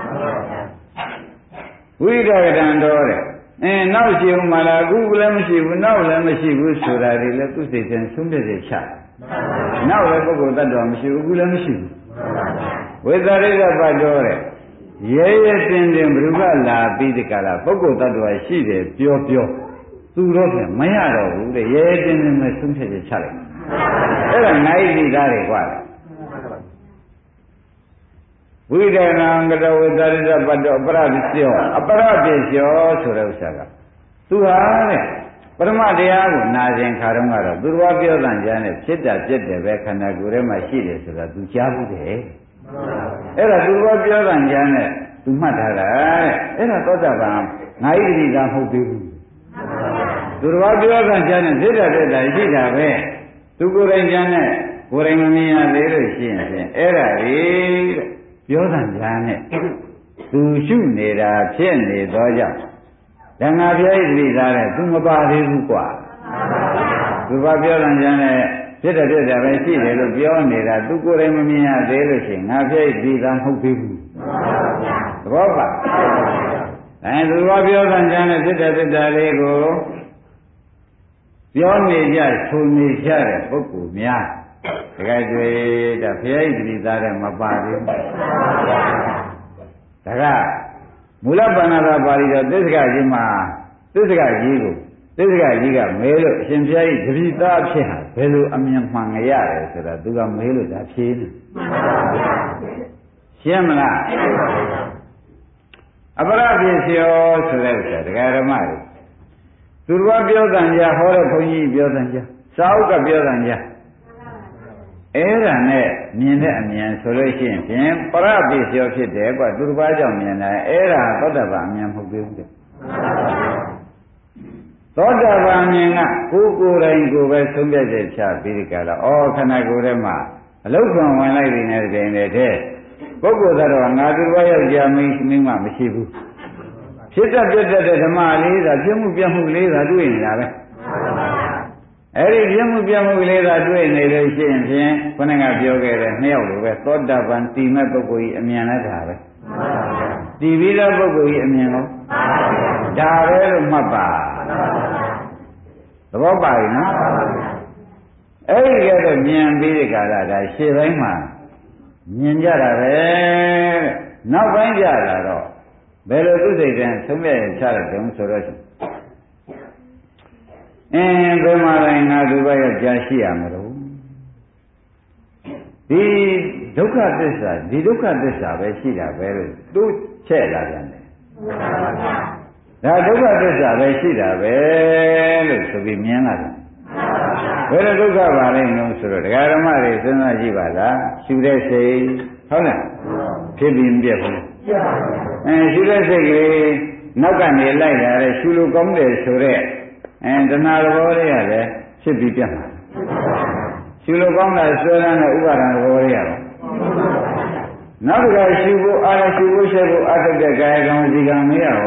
ဝိဒကတံတော်တဲ့နောက်ရှိဦးမလားအခုလည်းမရှိဘူးနောက်လည်းမရှိဘူးဆိုတာတွေလည်းသူစိတ်ချင်းဆုံးဖြတ်ချက်ချနောက်လည်းပုဂ္ဂိုလ်တ attva မရှိဘူးအခုလည်းမရှိဘူးဝိသရိကပတ်တော်တဲ့ရဲရဲတင်းတင်းဘ누구ကလာပြီးဒီကလာပုဂ္ဂိုလ်တ attva ရှိတယ်ပြောသူတော့ပြန်မရတော့ဘူးတဲ့ရဲရဲတင်းတင်းနဲ့ဆုံးဖြတ်ချက်ချလိုက်အဲ့ဒါနိုင်ပြီသားတွေกว่าဝိဒနာကတဝိသရိကပတ်တော်အပရပစ္စယောအပရပစ္စယောဆိုတဲ့ဥစ္စာကသူဟာတဲ့ပရမတရားကိုနာကျင်ခါတော့ကတော့သူတော်ပြောတဲ့ဉာဏ်နဲ့ဖြစ်တာပြည့်တယ်ပဲခန္ဓာကိုယ်ထဲမှာရှိတယ်ဆိုတာသူကြားဘူးတယ်အဲ့ဒါသူတော်ပြောတဲ့ဉာဏ်နဲ့သူမှတ်ထားတာတဲ့အဲ့ဒါသောတာပန်ငါဣတိကမဟုတ်သေးဘူးသူတော်ပြောတဲ့ဉာဏ်နဲ့ဖြစ်တာပြည့်တာရှိတာပဲသူကိုယ်တိုင်ဉာဏ်နဲ့ကိုယ်တိုင်မမြင်ရသေးလို့ရှိရင်အဲ့ဒါလေးတဲ့ပြောတဲ့ဉာဏ်နဲ့သူရှုနေတာဖြစ်နေသောကြောင့်ဓမ္မပြိဋိသားတဲ့သူမပါသေးဘူးကွာသူကပြောတဲ့ဉာဏ်နဲ့ဖြစ်တယ်ပဲရှိတယ်လို့ပြောနေတာသူကိုယ်တိုင်မမြင်ရသေးလို့ရှိရင်ငါပြိဋိသားမဟုတ်သေးဘူးသဘောပါသူကပြောတဲ့ဉာဏ်နဲ့ဖြစ်တယ်လေးကိုပြောနေကြဆိုနေကြတဲ့ပုဂ္ဂိုလ်များတကယ်တွေ့တာဘုရားဣတိသားတဲ့မပါသေးဘူးဒါကမူလပါဏာသာပါဠိတော်သစ္စကကြီးမှာသစ္စကကြီးကိုသစ္စကကြီးကမဲလို့အရှင်ဘုရားကြီးတပိသားဖြစ်ဟာဘယ်လိုအမြင်မှန်ကြရတယ်ဆိုတာသူကမဲလို့ဒါဖြေနေရှင်းမလားအပရပစ္စယောဆိုတဲ့ဥစ္စာဒကာဓမ္မတွေသူတော်ပြောတဲ့ညာဟောတဲ့ဘုန်းကြီးပြောတဲ့ညာစာအုပ်ကပြောတဲ့ညာအဲ့ဒါနဲ့မြင်တဲ့အမြင်ဆိုလို့ရှိရင်ဖြင့်ပရပိစ္ဆောဖြစ်တယ်ကွာသူတစ်ပါးကြောင့်မြင်တယ်အဲ့ဒါသောတာပန်အမြင်မဟုတ်သေးဘူးတဲ့သောတာပန်အမြင်ကကိုယ်ကိုယ်တိုင်ကိုယ်ပဲဆုံးဖြတ်ချက်ချပြီးဒီကလာခန္ဓာကိုယ်ထဲမှာအလုတ်ခွန်ဝင်လိုက်နေတဲ့တိုင်တဲ့ပုဂ္ဂိုလ်တော်ငါသူတစ်ပါးယောက်ျားမင်းမှမရှိဘူးဖြစ်တတ်ပြတ်တဲ့ဓမ္မလေးသာပြမှုပြမှုလေးသာတွေ့နေတာပဲအဲ့ဒီပြမှုပြမှုလေးသာတွေ့နေလို့ရှိရင်ဖြင့်ခொနကပြောခဲ့တဲ့နှစ်ယောက်လိုပဲသောတာပန်တည်မဲ့ပုဂ္ဂိုလ်ကြီးအမြင်လည်းဒါပဲတည်ပြီးသောပုဂ္ဂိုလ်ကြီးအမြင်ကိုဒါပဲလို့မှတ်ပါသဘောပါပြီနော်အဲ့ဒီကဲတော့မြင်ပြီးဒီကလာဒါရှေ့ပိုင်းမှာမြင်ကြတာပဲနောက်ပိုင်းကြလာတော့ဘယ်လိုသူစိတ်တန်းဆုံးဖြတ်ရချတဲ့တုံးဆိုတော့ဘယ်မှာလဲငါသူဘရဲ့ကြာရှိရမလို့ဒီဒုက္ခသစ္စာဒီဒုက္ခသစ္စာပဲရှိတာပဲလို့သူချက်လာပြန်တယ်ဒါဒုက္ခသစ္စာပဲရှိတာပဲလို့ဆိုပြီးမြင်လာတယ်ဘယ်လိုဒုက္ခပါလဲငုံဆိုတော့ဒကာဓမ္မတွေစဉ်းစားကြည့်ပါလားရှုတဲ့စိတ်ဟုတ်လားဖြစ်ပြီးမပြတ်ဘူးရှုတဲ့စိတ်ကလေးနောက်ကနေလိုက်လာတဲ့ရှုလို့ကောင်းတယ်ဆိုတော့တဏှာသဘောလေးကလည်းဖြစ်ပြီးပြတ်မှာရှရှုလို့ကောင်းတာဆွဲလန်းတဲ့ဥပါဒံသဘောရရပါနောက်တစ်ခါရှုဖို့အားလည်းရှုဖို့ရှက်ဖို့အထုတ်တဲ့ကာယကံဝစီကံမရရော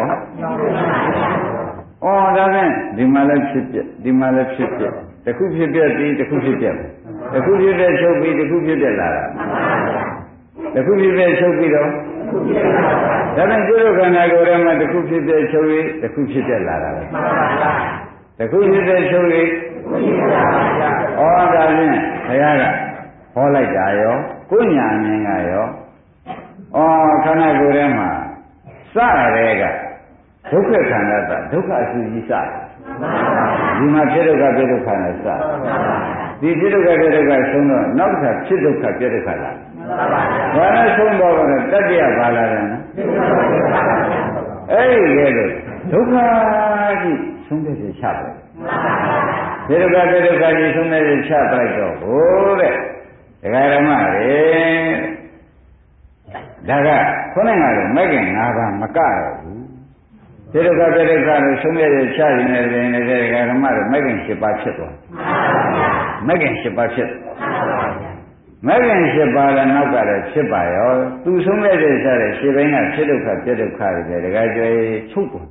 ဒါဖြင့်ဒီမှာလည်းဖြစ်ပြဒီမှာလည်းဖြစ်ပြတစ်ခုဖြစ်ပြပြီးတစ်ခုဖြစ်ပြတစ်ခုဖြစ်ပြချုပ်ပြီးတစ်ခုဖြစ်ပြလာတာတစ်ခုဖြစ်ပြချုပ်ပြီးတော့ဒါဖြင့်ကျွတ်ခန္ဓာကိုယ်ထဲမှာတစ်ခုဖြစ်ပြချုပ်ပြီးတစ်ခုဖြစ်ပြလာတာပဲတစ်ခုဖြစ်ပြချုပ်ပြီးဒါဖြင့်ဘုရားကဟောလိုက်တာရောကိုယ်ညာမြင်ကရောခန္ဓာကိုယ်ထဲမှာစရဲကဒုက္ခခန္ဓာတဒုက္ခအစုကြီးစဒီမှာဖြစ်ဒုက္ခပြဒုက္ခနဲ့စဒီဖြစ်ဒုက္ခပြဒုက္ခဆုံးတော့နောက်တစ်ခါဖြစ်ဒုက္ခပြဒုက္ခလာဘာလဲဆုံးတော့တတ္တရပါလာတယ်နော်အဲ့ဒီလေလို့ဒုက္ခကြီးဆုံးတဲ့ချတယ်ပြဒုက္ခပြဒုက္ခကြီးဆုံးတဲ့ချပလိုက်တော့ဟိုတဲ့ဒကာဓမ္မတွေဒါကခုနကလည်းမဂ္ဂင်၅ပါးမကတော့ဘူးပြဒုက္ခပြဒုက္ခလို့ဆုံးရတဲ့ချရင်လည်းနေတဲ့ဒကာဓမ္မတွေမဂ္ဂင်၈ပါးဖြစ်သွားမဂ္ဂင်၈ပါးဖြစ်မဂ္ဂင်၈ပါးလည်းနောက်ကလည်းဖြစ်ပါရောသူဆုံးရတဲ့ချတဲ့ရှင်းပိုင်းကဖြစ်ဒုက္ခပြဒုက္ခတွေဒကာကျွေးချုပ်သွား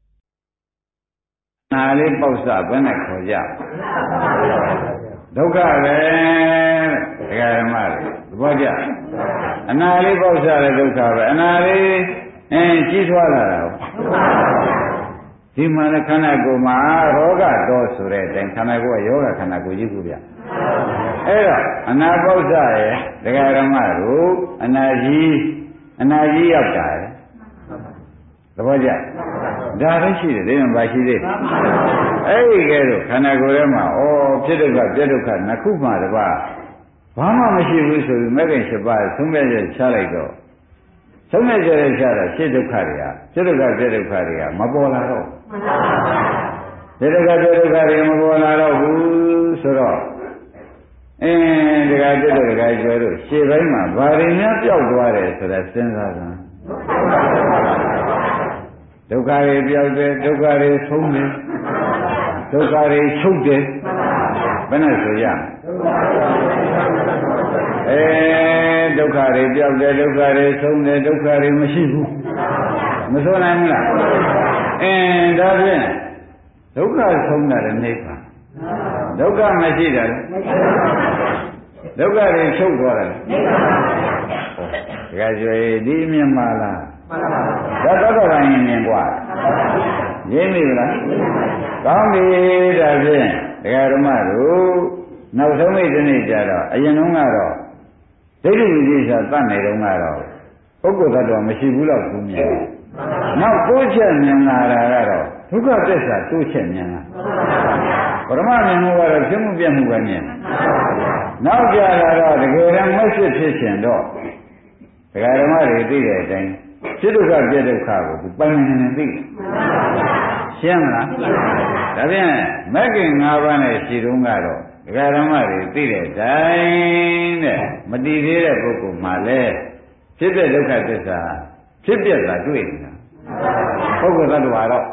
နာလေးပေါက်စဘယ်နဲ့ခေါ်ကြဒုက္ခပဲဒကာဓမ္မတွေသဘောကျအနာလေးပေါက်စားတဲ့ဒုက္ခပဲအနာလေးကြီးထွားလာတာဒီမှာလည်းခန္ဓာကိုယ်မှာရောဂတော်ဆိုတဲ့အတိုင်းခန္ဓာကိုယ်ကယောဂခန္ဓာကိုယ်ကြီးကိုဗျအဲ့တော့အနာပေါက်စားရဲ့ဒကာဓမ္မတို့အနာကြီးရောက်တာရဲ့သဘောကျဒါလည်းရှိတယ်ဒီမှာဘာရှိသေးအဲ့ဒီကဲတော့ခန္ဓာကိုယ်ထဲမှာဖြစ်ဒုက္ခပြဒုက္ခနှစ်ခုမှတပါးဘာမှမရှိဘူးဆိုပြီးမဂ္ဂင်၈ပါးသုံးပြည့်ချလိုက်တော့သုံးပြည့်ချတာဖြစ်ဒုက္ခတွေကဖြစ်ဒုက္ခပြဒုက္ခတွေကမပေါ်လာတော့ဖြစ်ဒုက္ခပြဒုက္ခတွေမပေါ်လာတော့ဘူးဆိုတော့ဒကာပြဒုက္ခကျွဲတို့ရှေ့ပိုင်းမှာဘာတွေများပျောက်သွားတယ်ဆိုတာစဉ်းစားကြဒုက္ခတွေပြောက်တယ်ဒုက္ခတွေဆုံးတယ်ဒုက္ခတွေချုပ်တယ်ဘယ်နဲ့ဆိုရဒုက္ခတွေပြောက်တယ်ဒုက္ခတွေဆုံးတယ်ဒုက္ခတွေမရှိဘူးမဆိုနိုင်ဘူးလားဒါဖြင့်ဒုက္ခဆုံးတာလည်းနိဗ္ဗာန်ဒုက္ခမရှိတာလည်းဒုက္ခတွေချုပ်သွားတယ်နိဗ္ဗာန်ဒကာကျွေးဒီမြင်ပါလားဒါတော့တိုင်းမြင်กว่าရင်းပြီလားကောင်းပြီဒါဖြင့်ဒကာဓမ္မတို့နောက်ဆုံးမိတ်ဒီနေ့ကြတော့အရင်တုန်းကတော့ဒိဋ္ဌိဝိသေသတတ်နေတုန်းကတော့ပုဂ္ဂိုလ်သတ္တဝါမရှိဘူးလို့သူမြင်နောက်တိုးချက်မြင်လာတာကတော့ဒုက္ခသစ္စာတိုးချက်မြင်လာပရမမြင်မှုကတော့ဖြစ်မှုပြတ်မှုပဲမြင်နောက်ကြလာတော့တကယ်တမ်းမဖြစ်ဖြစ်ရှင်တော့ဒကာဓမ္မတွေသိတဲ့အတိုင်းဖြစ်ဒုက္ခပြဒုက္ခကိုသူပိုင်နေနေသိရှင်းမလားဒါဖြင့်မဂ္ဂင်၅ပါးနဲ့ရှိတုန်းကတော့ဒကာဓမ္မတွေသိတဲ့အတိုင်းတဲ့မတည်သေးတဲ့ပုဂ္ဂိုလ်မှလည်းဖြစ်တဲ့ဒုက္ခသစ္စာဖြစ်ပြတာတွေ့နေတာပုဂ္ဂိုလ်သတ္တဝါတော့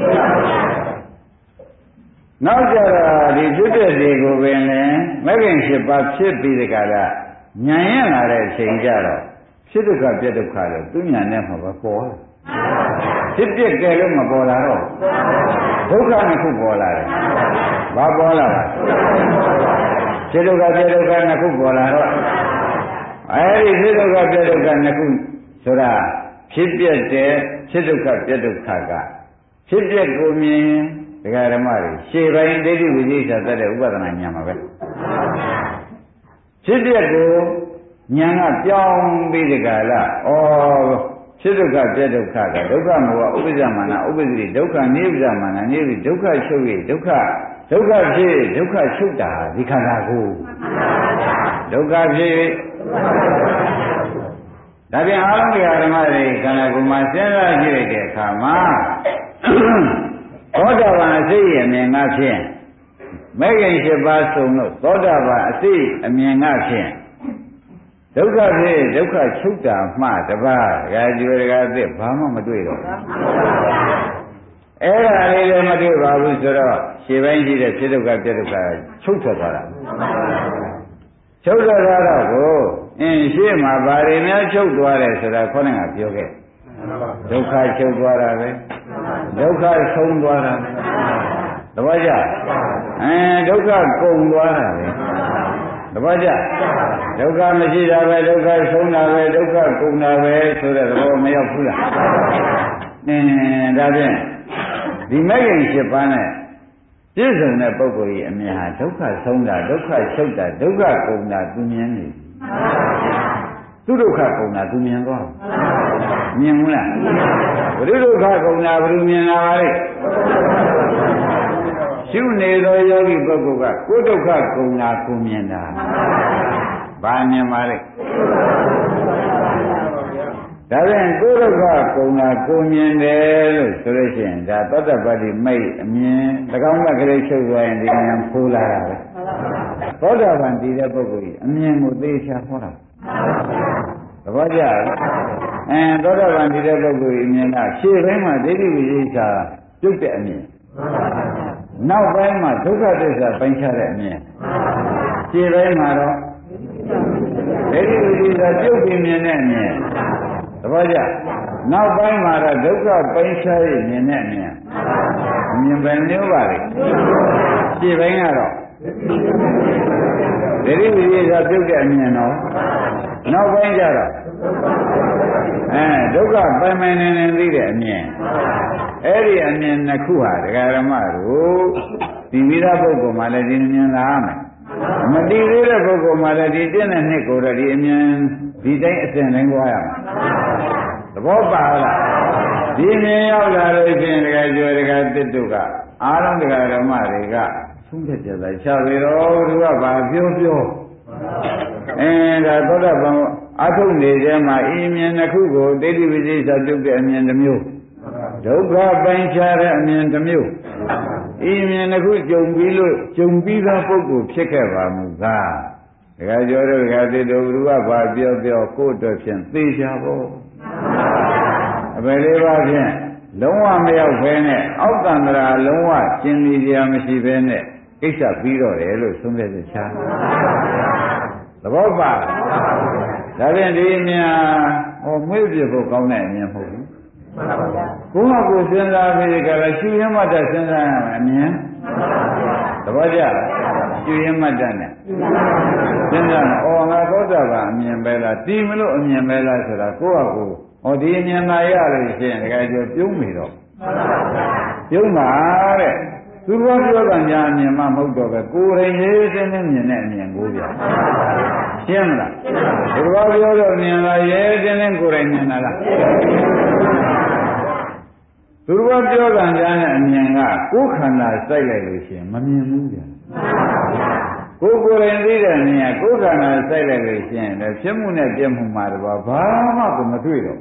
နောက်ကြတော့ဒီဖြစ်တဲ့တွေကိုပင်လည်းမဂ္ဂင်၈ပါးဖြစ်ပြီးတဲ့ကာလဉာဏ်ရလာတဲ့အချိန်ကျတော့ဖြစ်ဒုက္ခပြဒုက္ခလို့သူညာနဲ့မှာပေါ်လာဖြစ်ပြကြလို့မပေါ်လာတော့ဒုက္ခနှစ်ခုပေါ်လာတယ်ဘာပေါ်လာလဲဖြစ်ဒုက္ခပြဒုက္ခနှစ်ခုပေါ်လာတော့အဲဒီဖြစ်ဒုက္ခပြဒုက္ခနှစ်ခုဆိုတာဖြစ်ပြတဲ့ဖြစ်ဒုက္ခပြဒုက္ခကဖြစ်ပြကိုမြင်ဒကာဓမ္မတွေရှေ့ပိုင်းဒိဋ္ဌိဝိသေသတတ်တဲ့ဥပဒနာညာမှာပဲဖြစ်ပြကိုညာကပြောင်းပြီးဒီကလာဖြစ်ဒုက္ခပြဒုက္ခကဒုက္ခမောဟဥပ္ပဇ္ဇမာနဥပ္ပဇ္ဇိဒုက္ခနိဗ္ဗာန်မာနနိဗ္ဗိဒုက္ခချုပ်ရဒုက္ခဖြစ်ဒုက္ခချုပ်တာဒီခန္ဓာကိုဒုက္ခဖြစ်ဒါပြန်အားလုံးတရားဓမ္မတွေခန္ဓာကိုယ်မှာစဉ်းစားကြည့်လိုက်တဲ့အခါမှာသောတာပန်အစိတ်အမြင်ကဖြင့်မဂ္ဂင်၈ပါးစုံလို့သောတာပန်အစိတ်အမြင်ကဖြင့်ဒုက္ခဖြစ်ဒုက္ခချုပ်တာမှတပါးဒကာကျွေဒကာသစ်ဘာမှမတွေ့တော့အဲ့ဒါလေးလည်းမတွေ့ပါဘူးဆိုတော့ရှေ့ပိုင်းရှိတဲ့ဖြစ်ဒုက္ခပြဒုက္ခချုပ်ထွက်သွားတာချုပ်တော့ကိုရှေ့မှာဘာတွေများချုပ်သွားတယ်ဆိုတာခေါင်းကပြောခဲ့ဒုက္ခချုပ်သွားတာပဲဒုက္ခဆုံးသွားတာတပည့်ကြဒုက္ခကုန်သွားတာပဲတပည့်ကြဒုက္ခမရှိတာပဲဒုက္ခဆုံးတာပဲဒုက္ခကုန်တာပဲဆိုတဲ့သဘောမရောက်ဘူးလားဒါဖြင့်ဒီမဂ္ဂင်7ပါးနဲ့ပြည့်စုံတဲ့ပုဂ္ဂိုလ်ကြီးအမြင်ဟာဒုက္ခဆုံးတာဒုက္ခချုပ်တာဒုက္ခကုန်တာသူမြင်နေသူဒုက္ခကုန်တာသူမြင်သွားမြင်ဘူးလားဘုရုဒုက္ခကုန်တာဘုရုမြင်လာပါလေရှုနေသောယောဂီပုဂ္ဂိုလ်ကကိုယ်ဒုက္ခကုန်တာကိုမြင်တာဘာမြင်ပါလဲဒါဖြင့်ကိုယ်ဒုက္ခကုန်တာကိုမြင်တယ်လို့ဆိုလို့ရှိရင်ဒါသောတပတ္တိမိတ်အမြင်၎င်းကကလေးချုပ်သွားရင်ဒီဉာဏ်ဖိုးလာတာပဲသောတာပန်တည်တဲ့ပုဂ္ဂိုလ်ကြီးအမြင်ကိုသိချာဟောတာသဘောကျသောတာပန်တည်တဲ့ပုဂ္ဂိုလ်ကြီးအမြင်ကရှေ့ပိုင်းမှာဒိဋ္ဌိဝိသေသပြုတ်တဲ့အမြင်နောက်ပိုင်းမှာဒုက္ခသစ္စာပိုင်းခြားတဲ့အမြင်ရှေ့ပိုင်းမှာတော့ဒိဋ္ဌိဝိသေသပြုတ်ပြီးမြင်တဲ့အမြင်သဘောကျနောက်ပိုင်းမှာတော့ဒုက္ခပိုင်းခြားရမြင်တဲ့အမြင်ပဲမျိုးပါလေရှင်းပိုင်းကတော့ဒိဋ္ဌိဝိသေသပြုတ်တဲ့အမြင်တော့နောက်ပိုင်းကျတော့ဒုက္ခပိုင်ပိုင်နေနေသိတဲ့အမြင်အဲ့ဒီအမြင်နှစ်ခုဟာဒကာဓမ္မတို့ဒီမိသားပုဂ္ဂိုလ်မှလည်းဒီမြင်လာမယ်မတည်သေးတဲ့ပုဂ္ဂိုလ်မှလည်းဒီတည့်တဲ့နှစ်ကိုတော့ဒီအမြင်ဒီတိုင်းအစဉ်တိုင်းသွားရမှာသဘောပါလားဒီမြင်ရောက်လာလို့ရှိရင်ဒကာကျော်ဒကာတစ်တို့ကအားလုံးဒကာဓမ္မတွေကဆုံးဖြတ်ကြတာချပြီတော့သူကဘာပြောဒါသောတာပန်အထုနေတဲ့မှာအမြင်တစ်ခုကိုဒိဋ္ဌိဝိသေသပြုတ်တဲ့အမြင်တစ်မျိုးဒုက္ခပိုင်းခြားတဲ့အမြင်တစ်မျိုးအမြင်တစ်ခုကြုံပြီးသောပုဂ္ဂိုလ်ဖြစ်ခဲ့ပါမူကားဒကာကျော်တို့ဒကာတစ်တို့ဘုရားဘာပြောကိုယ့်အတွက်ဖြင့်သိချဖို့အပေလေးပါးဖြင့်လုံးဝမရောက်ဘဲနဲ့အောက်တန္တရာလုံးဝရှင်းနေကြမရှိဘဲနဲ့ကိစ္စပြီးတော့တယ်လို့ဆုံးဖြတ်ချက်ချသဘောပါဒါဖြင့်ဒီအမြင်မွေးပြဖို့ကောင်းတဲ့အမြင်မဟုတ်ဘူးကိုယ်ကကိုယ်စဉ်းစားပြီးကြလားရှုရမှတ်တဲ့စဉ်းစားရမယ်အမြင်သဘောကျရှုရမှတ်တဲ့နဲ့စဉ်းစားငါသောတာပန်အမြင်ပဲလားတည်မလို့အမြင်ပဲလားဆိုတာကိုယ့်ဟာကိုယ်ဒီအမြင်သာရလို့ရှိရင်တကယ်ကျပြုံးပြီတော့ပြုံးပါတဲ့သူတော်ပြောတာညာအမြင်မှမဟုတ်တော့ပဲကိုယ်ရင်ရေးစင်းနဲ့မြင်တဲ့အမြင်ကိုပြရှင်းမလားသူတော်ပြောတော့မြင်လားရေးစင်းနဲ့ကိုယ်ရင်မြင်လားသူတော်ပြောတာညာနဲ့အမြင်ကကိုယ်ခန္ဓာစိုက်လိုက်လို့ရှိရင်မမြင်ဘူးဗျာကိုယ်ရင်သိတဲ့မြင်ကကိုယ်ခန္ဓာစိုက်လိုက်လို့ရှိရင်လည်းဖြစ်မှုနဲ့ပြည့်မှုမှာတော့ဘာမှကိုမတွေ့တော့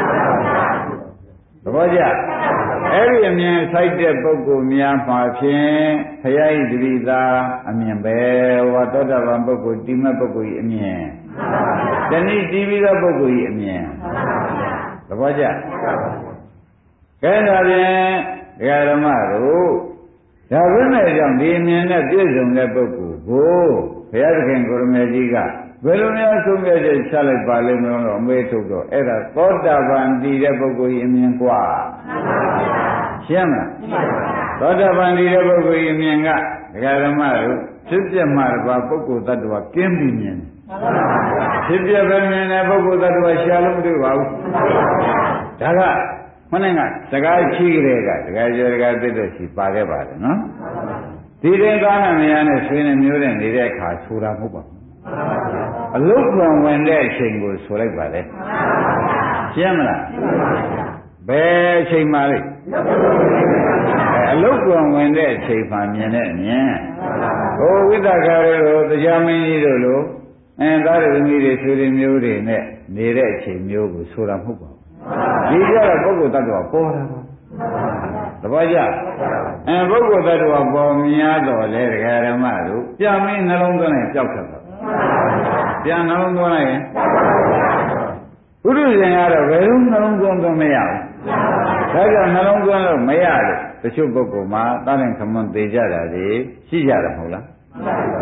သဘောကျအဲ့ဒီအမြင်ဆိုင်တဲ့ပုဂ္ဂိုလ်များမှာဖြင့်ဘုရားဤတတိသာအမြင်ပဲဝါသောတာပန်ပုဂ္ဂိုလ်တိမတ်ပုဂ္ဂိုလ်ဤအမြင်တဏှိတည်ပြီးသောပုဂ္ဂိုလ်ဤအမြင်သဘောကျကဲဒါဖြင့်ဒကာဓမ္မတို့ဒါဝိမဲ့ကြောင့်ဒီအမြင်နဲ့ပြည့်စုံတဲ့ပုဂ္ဂိုလ်ကိုဘုရားသခင်ကိုရမေကြီးကဘယ်လိုများဆုံးဖြတ်ချက်ချလိုက်ပါလိမ့်မလို့အမေးထုတ်တော့အဲ့ဒါသောတာပန်တည်တဲ့ပုဂ္ဂိုလ်ကြီးအမြင်กว่าရှင်းမလားသောတာပန်တည်တဲ့ပုဂ္ဂိုလ်ကြီးအမြင်ကဒကာဓမ္မတို့ဖြစ်ပြမှတပါပုဂ္ဂိုလ်တ attva ကင်းပြီးမြင်ဖြစ်ပြပဲမြင်တဲ့ပုဂ္ဂိုလ်တ attva ရှာလို့မတွေ့ပါဘူးဒါကမနေ့ကစကားရှိကြတဲ့ကဒကာကျော်ဒကာသစ်တို့ရှိပါခဲ့ပါတယ်နော်ဒီတင်ကားနဲ့မရနဲ့ဆွေးနေမျိုးနဲ့နေတဲ့အခါဆိုတာမဟုတ်ပါဘူးအလုတ်ပြန်ဝင်တဲ့အချိန်ကိုဆိုလိုက်ပါလေရှင်းမလားဘယ်အချိန်မှလဲအလုတ်ပြန်ဝင်တဲ့အချိန်မှမြင်တဲ့အမြင်ဟိုဝိသကာရတို့တရားမင်းကြီးတို့လိုသားရသမီးတွေဆွေတွေမျိုးတွေနဲ့နေတဲ့အချိန်မျိုးကိုဆိုတာမဟုတ်ပါဘူးဒီကြတော့ပုဂ္ဂိုလ်တ attva ပေါ်တာပါသဘောကျပုဂ္ဂိုလ်တ attva ပေါ်များတော့လေဒကာဓမ္မတို့ပြမင်းနှလုံးသွင်းရင်ပျောက်တတ်ပါပြန်နှလုံးသွင်းလိုက်ရင်ဘုရုရှင်ကတော့ဘယ်လိုနှလုံးသွင်းမရဘူးဒါကြောင့်နှလုံးသွင်းလို့မရလို့တချို့ပုဂ္ဂိုလ်မှာတာရင်ခမွန်သေးကြတာတွေရှိကြတယ်မဟုတ်လား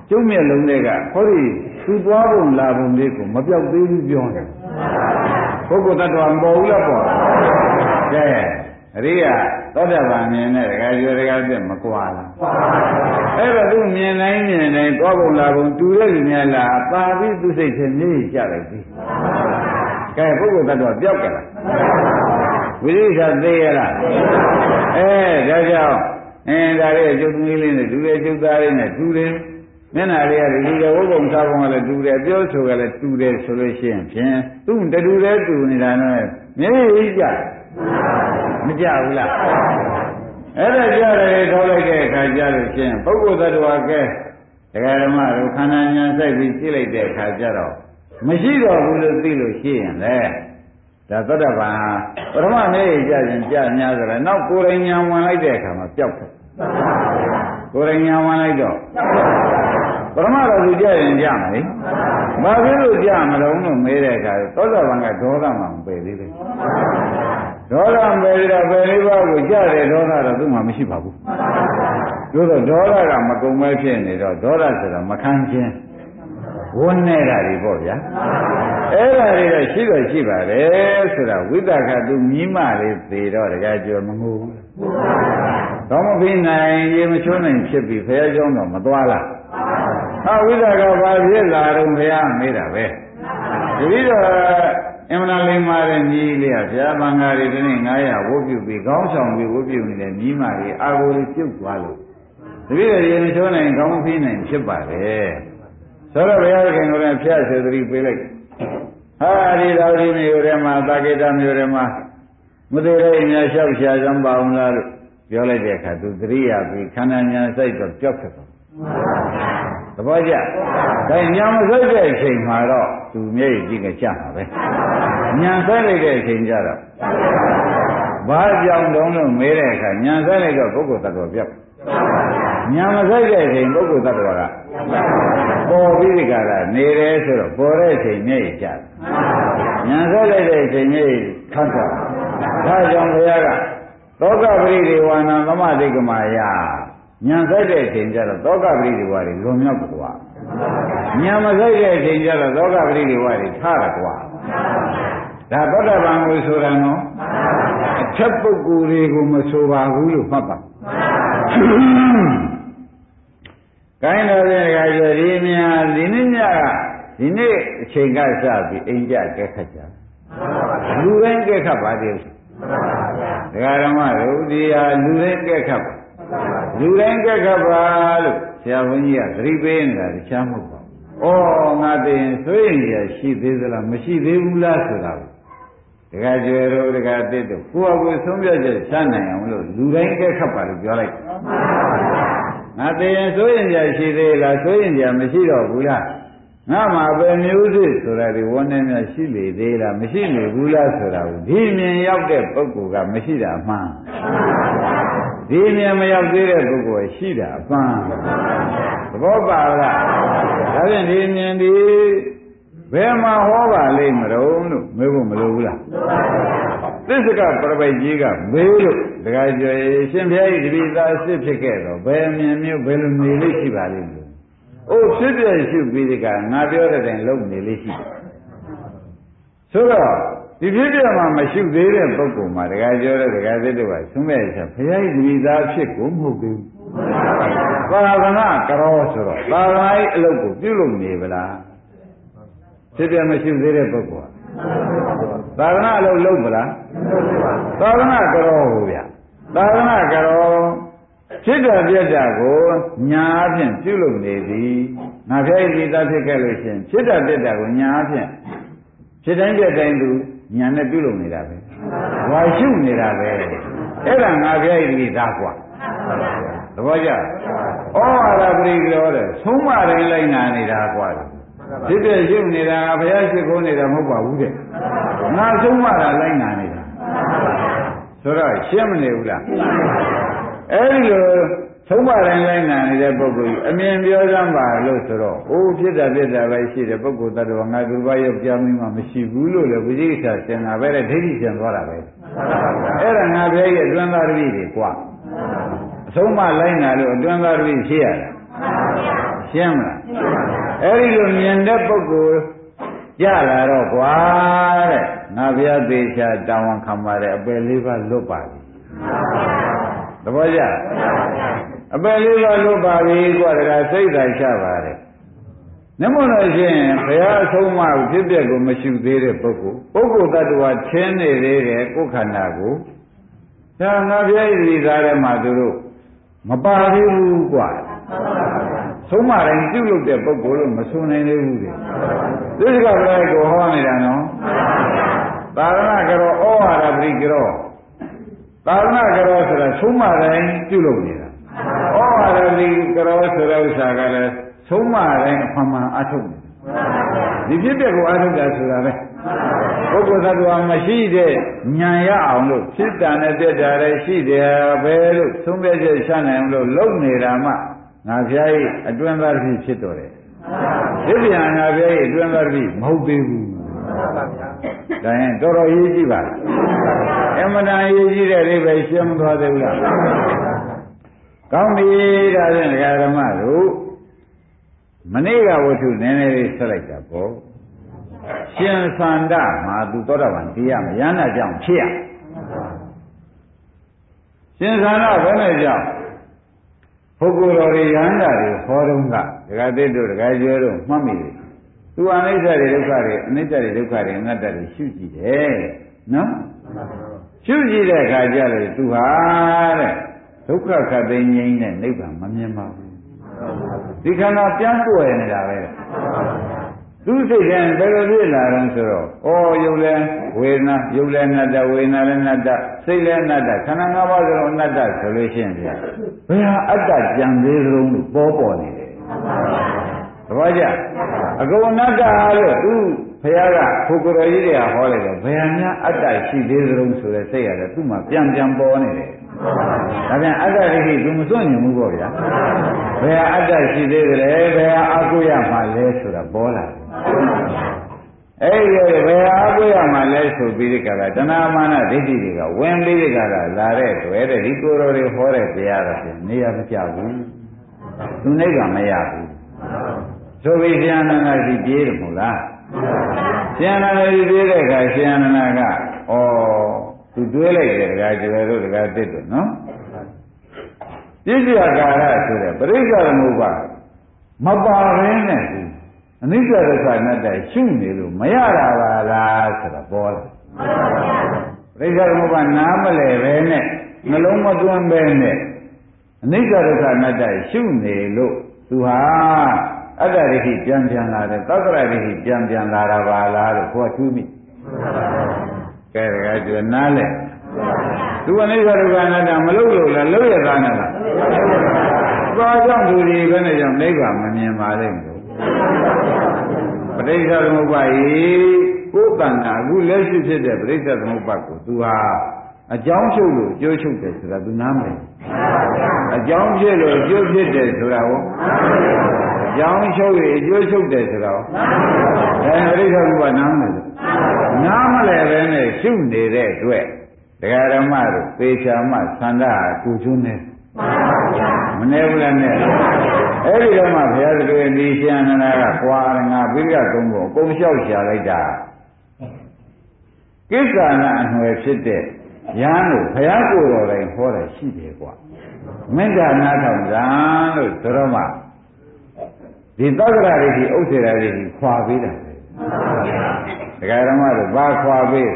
ကျုံမျက်လုံးတွေကဟောဒီသူသွားပုံလာပုံလေးကိုမပြောက်သေးဘူးပြောတယ်ပုဂ္ဂိုလ်တ attva မပေါ်ဘူးလားပေါ့ကဲအရိယာသောတာပန်မြင်တဲ့ဒကာကျော်ဒကာပြည့်မကွာလားအဲ့တော့သူမြင်တိုင်းသွားပုံလာပုံတူတဲ့လူများလားပါပြီးသူစိတ်ထဲနေကြလိုက်ပြီကဲပုဂ္ဂိုလ်တ attva ပြောက်ကြလားဝိရိယသေးရလားဒါကြောင့်ဒါလေးအကျုပ်သမီးလေးနဲ့တူတယ်ကျုပ်သားလေးနဲ့တူတယ်မျက်နှာလေးကလူတွေဝုတ်ပုံစားပုံကလည်းတူတယ်ပြောဆိုကလည်းတူတယ်ဆိုလို့ရှိရင်ဖြင့်သူ့တူတယ်တူနေတာနဲ့မျက်ရည်ကြမကြဘူးလားအဲ့ဒါကြတယ်ခေါ်လိုက်တဲ့အခါကြလို့ရှိရင်ပုဂ္ဂိုလ်သတ္တဝါကဲဒကာဓမ္မတို့ခန္ဓာဉာဏ်စိုက်ပြီးကြည့်လိုက်တဲ့အခါကျတော့မရှိတော့ဘူးလို့သိလို့ရှိရင်လေဒါသောတာပန်ပရမမျက်ရည်ကြရင်ကြများဆိုတော့နောက်ကိုယ်တိုင်ဉာဏ်ဝင်လိုက်တဲ့အခါမှာပျောက်တယ်ကိုယ်တိုင်ဉာဏ်ဝင်လိုက်တော့ပရမတော်သူကြရင်ကြမယ်လေဘာဖြစ်လို့ကြမလို့လို့မေးတဲ့အခါသောတာပန်ကဒေါသမမပယ်သေးဘူးဒေါသမပယ်ပြီးတော့ပယ်လေးပါးကိုကြတယ်ဒေါသတော့သူ့မှာမရှိပါဘူးသို့သောဒေါသကမကုံမဲဖြစ်နေတော့ဒေါသဆိုတာမခံခြင်းဝန်းနေတာတွေပေါ့ဗျာအဲ့ဒါတွေတော့ရှိပါတယ်ဆိုတာဝိတကသူမြင်းမလေးသေတော့တကယ်ကြောမငိုဘူးတော့မဖိနိုင်ရေမချိုးနိုင်ဖြစ်ပြီးဖះเจ้าတော့မသွားလားဝိတကဘာဖြစ်လာတော့ဖះမေးတာပဲတတိတော့အမှန်တရားလိမ္မာတဲ့ညီလေးကဘုရားဘင်္ဂါရီဒီနေ့900ဝုတ်ပြုပြီးခေါင်းဆောင်ပြီးဝုတ်ပြုနေတဲ့ညီမလေးအာကိုလေးပြုတ်သွားလို့တတိတော့ရေမချိုးနိုင်ခေါင်းဖိနိုင်ဖြစ်ပါတယ်ဆိုတော့ဘုရားခင်တော်လည်းဖျက်စေသတိပေးလိုက်ဒီတော်ဒီမျိုးထဲမှာသာကေတမျိုးထဲမှာမသေးတဲ့ညာလျှောက်ရှာစမ်းပါအောင်လားလို့ပြောလိုက်တဲ့အခါသူသတိရပြီးခန္ဓာညာစိုက်တော့ကြောက်ခဲ့တယ်သဘောကျဒါညာမစိုက်တဲ့အချိန်မှာတော့သူမျက်ရည်ကြီးကကျမှာပဲညာစိုက်လိုက်တဲ့အချိန်ကျတော့ဘာကြောင့်တုံးလို့မေးတဲ့အခါညာစိုက်လိုက်တော့ပုဂ္ဂိုလ်တ attva ပြောက်ညာမစိုက်တဲ့အချိန်ပုဂ္ဂိုလ်တ attva ကပေါ်ပြီးဒီကရနေတယ်ဆိုတော့ပေါ်တဲ့အချိန်မျက်ရည်ကျတယ်ညာစိုက်လိုက်တဲ့အချိန်မျက်ရည်ခတ်သွားဒါကြောင့်ဘုရားကသောကပရိဒေဝနာသမတိကမာယညာဆိုင်တဲ့အချိန်ကျတော့သောကပရိဒေဝတွေလွန်မြောက်သွားညာမဆိုင်တဲ့အချိန်ကျတော့သောကပရိဒေဝတွေထားရသွားဒါသောတာပန်ကိုဆိုတာနော်အထက်ပုဂ္ဂိုလ်တွေကိုမဆိုပါဘူးလို့မှတ်ပါကိုင်းတော်တဲ့ခါကျဒီများဒီနေ့ညကဒီနေ့အချိန်ကစပြီးအိမ်ကြကဲခတ်ကြလူတိုင်းကဲခတ်ပါသေးတယ်ဒကာဓမ္မတို့ဒီဟာလူတိုင်းကဲခတ်ပါလူတိုင်းကဲခတ်ပါလို့ဆရာဘုန်းကြီးကသတိပေးနေတာတခြားမဟုတ်ပါဘူး။ငါသိရင်ဆိုရင်ရရှိသေးသလားမရှိသေးဘူးလားဆိုတာကိုဒကာကျွယ်တို့ဒကာတစ်တို့ကိုယ့်အကိုဆုံးဖြတ်ချက်ချနိုင်အောင်လို့လူတိုင်းကဲခတ်ပါလို့ပြောလိုက်။ငါသိရင်ဆိုရင်ရရှိသေးလားဆိုရင်ရမရှိတော့ဘူးလားငါမှာပဲမျိုးစစ်ဆိုတာဒီဝန်းနေများရှိလေသေးလားမရှိလေဘူးလားဆိုတာကိုဒီမြင်ရောက်တဲ့ပုဂ္ဂိုလ်ကမရှိတာအမှန်ဒီမြင်မရောက်သေးတဲ့ပုဂ္ဂိုလ်ရှိတာအမှန်သဘောပါလားဒါဖြင့်ဒီမြင်ဒီဘယ်မှာဟောပါလိမ့်မလို့မေးဖို့မလိုဘူးလားသစ္စကပရပိုက်ကြီးကမေးလို့တခါကျွေရှင်ဘုရားဤတပိသာအစ်ဖြစ်ခဲ့တော့ဘယ်မြင်မျိုးဘယ်လိုနေလို့ရှိပါလိမ့်မလို့ဖြစ်ပြရှိပြီးဒီကငါပြောတဲ့တိုင်လုံနေလေးရှိတယ်ဆိုတော့ဒီဖြစ်ပြမှာမရှိသေးတဲ့ပုဂ္ဂိုလ်မှာတခါပြောတဲ့တခါသစ်တို့ကသုံးမဲ့ချက်ဘုရားဤတပိသာဖြစ်ကိုမဟုတ်ဘူးသာသနာကရောဆိုတော့သာသနာ၏အလုပ်ကိုပြုလုပ်နေဗလားဖြစ်ပြမရှိသေးတဲ့ပုဂ္ဂိုလ်သာသနာအလုပ်လုပ်ဗလားသာသနာကရောဟုတ်ဗျသာသနာကရောဖြစ်တာပြက်တာကိုညာအဖြင့်ပြုလုပ်နေသည်ငါဖျားရည်သားဖြစ်ခဲ့လို့ရှိရင်ဖြစ်တာပြက်တာကိုညာအဖြင့်ဖြစ်တိုင်းပြက်တိုင်းသူညာနဲ့ပြုလုပ်နေတာပဲဝါရှုနေတာပဲအဲ့ဒါငါဖျားရည်သားกว่าသဘောကျဩဝါဒပရိလောတဲ့သုံးမတိုင်းလိုက်နာနေတာกว่าဖြစ်ပြရှုနေတာဘုရားရှိခိုးနေတာမဟုတ်ပါဘူးတဲ့ငါသုံးမတာလိုက်နာနေတာဆိုတော့ရှင်းမနေဘူးလားအဲဒီလိုသုံးပါးတိုင်းလိုက်နာနေတဲ့ပုဂ္ဂိုလ်ကြီးအမြင်ပြောစမ်းပါလို့ဆိုတော့အိုးဖြစ်တာပဲရှိတယ်ပုဂ္ဂိုလ်တ attva ငါသူဘာရောက်ပြမင်းမှမရှိဘူးလို့လေဝိသိကိစ္စသင်တာပဲတဲ့ဒိဋ္ဌိသင်သွားတာပဲအဲ့ဒါငါပြောရဲ့အတွင်းသားတပည့်တွေကွာအဆုံးမလိုက်နာလို့အတွင်းသားတပည့်ဖြစ်ရတာရှရှင်းမလားအဲ့ဒီလိုမြင်တဲ့ပုဂ္ဂိုလ်ကြလာတော့ကွာတဲ့ငါဘုရားသေချာတောင်းဝန်ခံပါတယ်အပယ်လေးပါးလွတ်ပါပြီသဘောကျအပယ်လေးပါးလွတ်ပါပြီကွာတကစိတ်သာချပါတယ်နမောလို့ရှိရင်ဘုရားအဆုံးအမဖြစ်ပျက်ကိုမရှိသေးတဲ့ပုဂ္ဂိုလ်တ attva ချင်းနေသေးတယ်ကိုယ်ခန္ဓာကိုဒါငါပြည့်ရည်သားထဲမှာသူတို့မပါသေးဘူးကွာဆုံးမတိုင်းပြုလုပ်တဲ့ပုဂ္ဂိုလ်လို့မဆိုနိုင်သေးဘူးလေသစ္စာပရိကိုဟောနေတာနော်သာရဏကရောဩဝါဒပရိကရောသာရဏကရောဆိုတာဆုံးမတိုင်းပြုလုပ်နေတာဩဝါဒပရိကရောဆိုတဲ့ဥစ္စာကလည်းဆုံးမတိုင်းအမှန်အထုတ်တယ်ဒီဖြစ်တဲ့ကိုအထုတ်တာဆိုတာပဲပုဂ္ဂိုလ်သတ္တဝါမရှိတဲ့ဉာဏ်ရအောင်လို့ဖြစ်တာနဲ့ပြက်တာလည်းရှိတယ်ပဲလို့သုံးပြချက်ရှင်းနိုင်လို့လုံနေတာမှငါဖျားကြီးအတွင်းသားတစ်ဖြစ်တော်တယ်ဒီပြန်ငါဖျားကြီးအတွင်းသားတစ်မဟုတ်သေးဘူးဒါရင်တော်တော်ရေးကြည့်ပါအမှန်တန်ရေးကြည့်တဲ့အိဗယ်ရှင်းမသွားသေးဘူးလားကောင်းပြီဒါဖြင့်ဒကာဓမ္မတို့မနေ့ကဝတ္ထုနည်းနည်းလေးဆက်လိုက်တာပေါ့ရှင်သန္တာမှာသူသောတာပန်တရားမရဟနာကြောင့်ဖြစ်ရရှင်သန္တာဘယ်နဲ့ကြောင့်ပုဂ္ဂိုလ်တော်တွေရဟန္တာတွေဟောတုန်းကဒကာသစ်တို့ဒကာကျွဲတို့မှတ်မိတယ်သူအနိစ္စတွေဒုက္ခတွေအနိစ္စတွေဒုက္ခတွေအနတ္တတွေရှုကြည့်တယ်နော်ရှုကြည့်တဲ့အခါကျတော့သူဟာတဲ့ဒုက္ခခတ်သိငြိမ်းတဲ့နိဗ္ဗာန်မမြင်ပါဘူးဒီခန္ဓာပြန်တွယ်နေတာပဲသူစိတ်ကဘယ်လိုဖြစ်လာလဲဆိုတော့ဩယုတ်လဲဝေဒနာယုတ်လဲအနတ္တဝေဒနာလဲအနတ္တစိတ်လဲအနတ္တခန္ဓာ၅ပါးစလုံးအနတ္တဆိုလို့ရှိရင်ဘယ်ဟာအတ္တကြံသေးသလုံးလို့ပေါ်နေတယ်သဘောကျအကုန်အနတ္တလို့သူဘုရားကပုဂ္ဂိုလ်တော်ကြီးတွေကဟောလိုက်တော့ဘယ်ဟာများအတ္တရှိသေးသလုံးဆိုတဲ့စိတ်ရတယ်သူ့မှာပြန်ပေါ်နေတယ်ဒါပြန်အတ္တဒိဋ္ဌိသူမစွန့်ညင်ဘူးပေါ့ဗျာဘယ်ဟာအတ္တရှိသေးတယ်ဘယ်ဟာအကုရမှာလဲဆိုတာပေါ်လာအဲ့ဒီဘယ်ဟာအကုရမှာလဲဆိုပြီးဒီကလာတဏှာမာနဒိဋ္ဌိတွေကဝင်ပြီးဒီကလာလာတဲ့တွေ့တဲ့ဒီကိုယ်တော်တွေဟောတဲ့တရားတော့ဖြင့်နေရာမကျဘူးသူနိဗ္ဗာန်မရဘူးဆိုပြီးရှင်အနန္ဒကြီးပြေးတယ်မို့လားရှင်အနန္ဒကြီးပြေးတဲ့အခါရှင်အနန္ဒကဩသူတွေးလိုက်တယ်ဒကာကျွယ်တို့ဒကာသစ်တို့နော်ပြည့်စရာကာရဆိုတဲ့ပရိစ္ဆေသမုပ္ပါမပါဘဲနဲ့အနိစ္စဒုက္ခအနတ္တရှုနေလို့မရတာပါလားဆိုတာပေါ်လာပရိစ္ဆေသမုပ္ပါနားမလဲပဲနဲ့နှလုံးမသွင်းပဲနဲ့အနိစ္စဒုက္ခအနတ္တရှုနေလို့သူဟာအတ္တဒိဋ္ဌိပြန်လာတယ်သတ္တရဒိဋ္ဌိပြန်လာတာပါလားလို့ကိုယ်ထူးမိကဲဒကာကျွနားလဲသူအနိစ္စဒုက္ခအနတ္တမလို့လို့လားလို့ရတာနဲ့လားဘာကြောင့်သူဒီဘယ်နဲ့ကြောင့်နိဗ္ဗာန်မမြင်ပါလိမ့်လို့ပဋိစ္စသမုပ္ပါယကိုယ်တဏ္ဍာအခုလက်ရှိဖြစ်တဲ့ပဋိစ္စသမုပ္ပါကိုသူဟာအကြောင်းချုပ်လို့အကျိုးချုပ်တယ်ဆိုတာသူနားမလဲအကြောင်းဖြစ်လို့အကျိုးဖြစ်တယ်ဆိုတာကိုအကြောင်းချုပ်ရအကျိုးချုပ်တယ်ဆိုတာကိုဒါပဋိစ္စသမုပ္ပါနားမလဲနားမလဲပဲနဲ့ရှုနေတဲ့အတွက်ဒကာဓမ္မတို့ပေချာမှသန္တာကိုကျွန်းနေမနေဘူးလားနဲ့အဲ့ဒီတော့မှဘုရားသခင်ဒီရှင်အနန္ဒာကကွာငါပိဋကသုံးဖို့အကုန်လျှောက်ရှာလိုက်တာကိစ္ဆာနာအနွယ်ဖြစ်တဲ့ရဟန်းတို့ဘုရားကိုယ်တော်တိုင်ဟောတယ်ရှိတယ်ကွာမေတ္တာနာထောင်ကြလို့ဆိုတော့မှဒီသက္ကရာတွေဒီဥစ္စေရာတွေဒီခွာပေးတာပဲဒကာဓမ္မတို့ဘာခွာပေး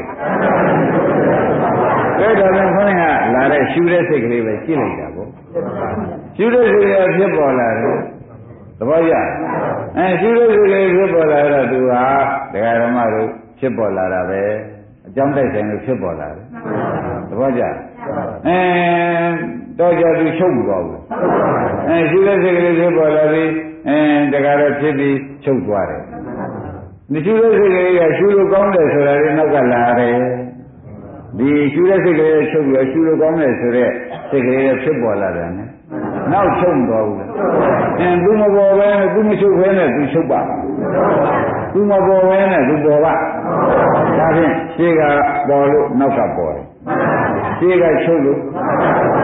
အဲ့ဒါလည်းခေါင်းကလာတဲ့ရှူတဲ့စိတ်ကလေးပဲရှင်းလိုက်တာပေါ့ရှူတဲ့စိတ်ကဖြစ်ပေါ်လာတယ်သဘောကျရှူတဲ့စိတ်ကလေးဖြစ်ပေါ်လာတော့သူဟာဒကာဓမ္မတို့ဖြစ်ပေါ်လာတာပဲအကြောင်းတိုက်ဆိုင်လို့ဖြစ်ပေါ်လာတယ်သဘောကျတော့ကြသူချုပ်မသွားဘူးရှူတဲ့စိတ်ကလေးဖြစ်ပေါ်လာပြီးဒကာတော့ဖြစ်ပြီးချုပ်သွားတယ်မရှူတဲ့စိတ်ကလေးကရှူလို့ကောင်းတယ်ဆိုတာလေးနောက်ကလာတယ်ဒီရှူတဲ့စိတ်ကလေးချုပ်ပြီးရှူလို့ကောင်းတယ်ဆိုတော့စိတ်ကလေးဖြစ်ပေါ်လာတယ်နဲ့နောက်ချုပ်မသွားဘူးလားသူမပေါ်ပဲသူမချုပ်ဘဲနဲ့သူချုပ်ပါသူမပေါ်ပဲနဲ့သူပေါ်ပါဒါဖြင့်ရှေ့ကပေါ်လို့နောက်ကပေါ်တယ်ရှေ့ကချုပ်လို့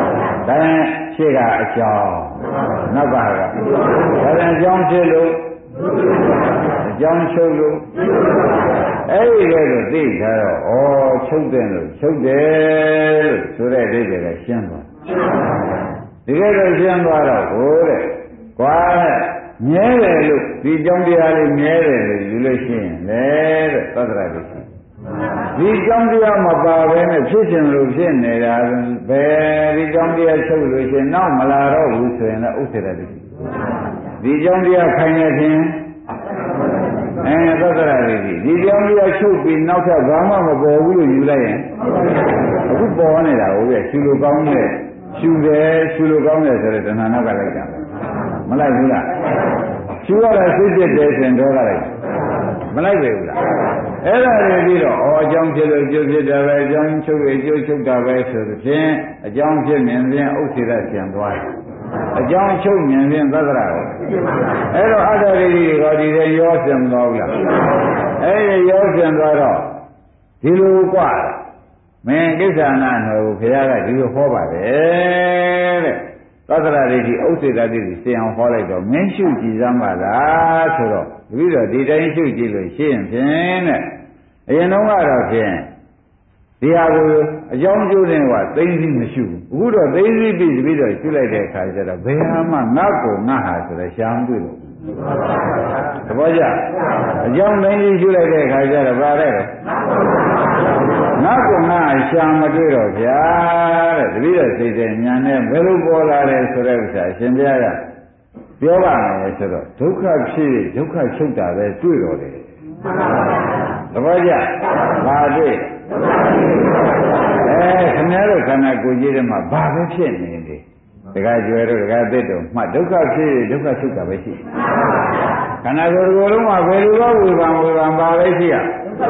ဒါရင်ရှေ့ကအကြောင်းနောက်ကဒါရင်အကြောင်းဖြစ်လို့အကြောင်းချုပ်လို့အဲ့ဒီလေတော့သိထားတော့ဩချုပ်တယ်လို့ချုပ်တယ်လို့ဆိုတဲ့အိဗယ်ကရှင်းသွားဒီကဲတော့ရှင်းသွားတော့ဟိုတဲ့ကွာမြဲတယ်လို့ဒီကြောင်းတရားလေးမြဲတယ်လို့ယူလို့ရှိရင်လေတဲ့သတ္တရာလေးဒီကြောင်းတရားမပါဘဲနဲ့ဖြစ်ခြင်းလို့ဖြစ်နေတာဘယ်ဒီကြောင်းတရားချုပ်လို့ရှိရင်နောက်မလာတော့ဘူးဆိုရင်လည်းဥစ္စေတတိဒီကြောင်းတရားခိုင်ရခြင်းသတ္တရာလေးဒီကြောင်းတရားချုပ်ပြီးနောက်ထပ်ဘာမှမပေါ်ဘူးလို့ယူလိုက်ရင်အခုပေါ်နေတာဟုတ်ရဲ့ရှူလို့ကောင်းတဲ့ရှူလို့ကောင်းတယ်ဆိုတဲ့တဏှာနောက်ကလိုက်တာမလိုက်ဘူးလားရှူရတာစိတ်ပြည့်တယ်ဆိုရင်ဒေါသလိုက်မလိုက်ပဲဘူးလားအဲ့ဒါတွေပြီးတော့အကြောင်းဖြစ်လို့ကျိုးဖြစ်တာပဲအကြောင်းချုပ်ရကျိုးချုပ်တာပဲဆိုသဖြင့်အကြောင်းဖြစ်မြင်ဖြင့်ဥစ္စေတပြန်သွားတယ်အကြောင်းချုပ်မြင်ဖြင့်သတ္တရာကိုအဲ့တော့အတ္တရိတွေကဒီထဲရောစင်သွားဘူးလားအဲ့ဒီရောစင်သွားတော့ဒီလိုกว่าမင်းကိစ္ဆာနာတော်ကိုဘုရားကဒီလိုဟောပါတယ်တဲ့သတ္တရာရိဥစ္စေတတိကိုရှင်းအောင်ဟောလိုက်တော့မင်းရှုကြည်စမ်းပါလားဆိုတော့ပြီးတော့ဒီတိုင်းရှုကြည့်လို့ရှင်းဖြင့်တဲ့အရင်တုန်းကတော့ဖြင့်ဒီဟာကိုအကြောင်းကျိုးတွေကသိသိမရှိဘူးအခုတော့သိသိပြီးတော့ရှုလိုက်တဲ့အခါကျတော့ဘယ်ဟာမှငါ့ကိုငါဟာဆိုတဲ့ရှားမတွေ့လို့သဘောကျအကြောင်းသိသိရှုလိုက်တဲ့အခါကျတော့ဗါတဲ့ငါ့ကိုငါရှာမတွေ့တော့ဗျာတဲ့တပည့်တော်စိတ်တဲ့ဉာဏ်နဲ့ဘယ်လိုပေါ်လာလဲဆိုတဲ့ဥစ္စာအရှင်ဘုရားကပြောပါမယ်ဆိုတော့ဒုက္ခဖြစ်ဒုက္ခချုပ်တာပဲတွေ့တော်တယ်သဘောကျဘာတွေ့ခင်ဗျားတို့ခန္ဓာကိုယ်ကြီးထဲမှာဘာပဲဖြစ်နေလေတခါကျွဲတို့တခါသစ်တို့မှဒုက္ခဖြစ်ဒုက္ခချုပ်တာပဲရှိခန္ဓာကိုယ်ကိုယ်လုံးမှာဘယ်လိုဝေဘာဘာပဲရှိရ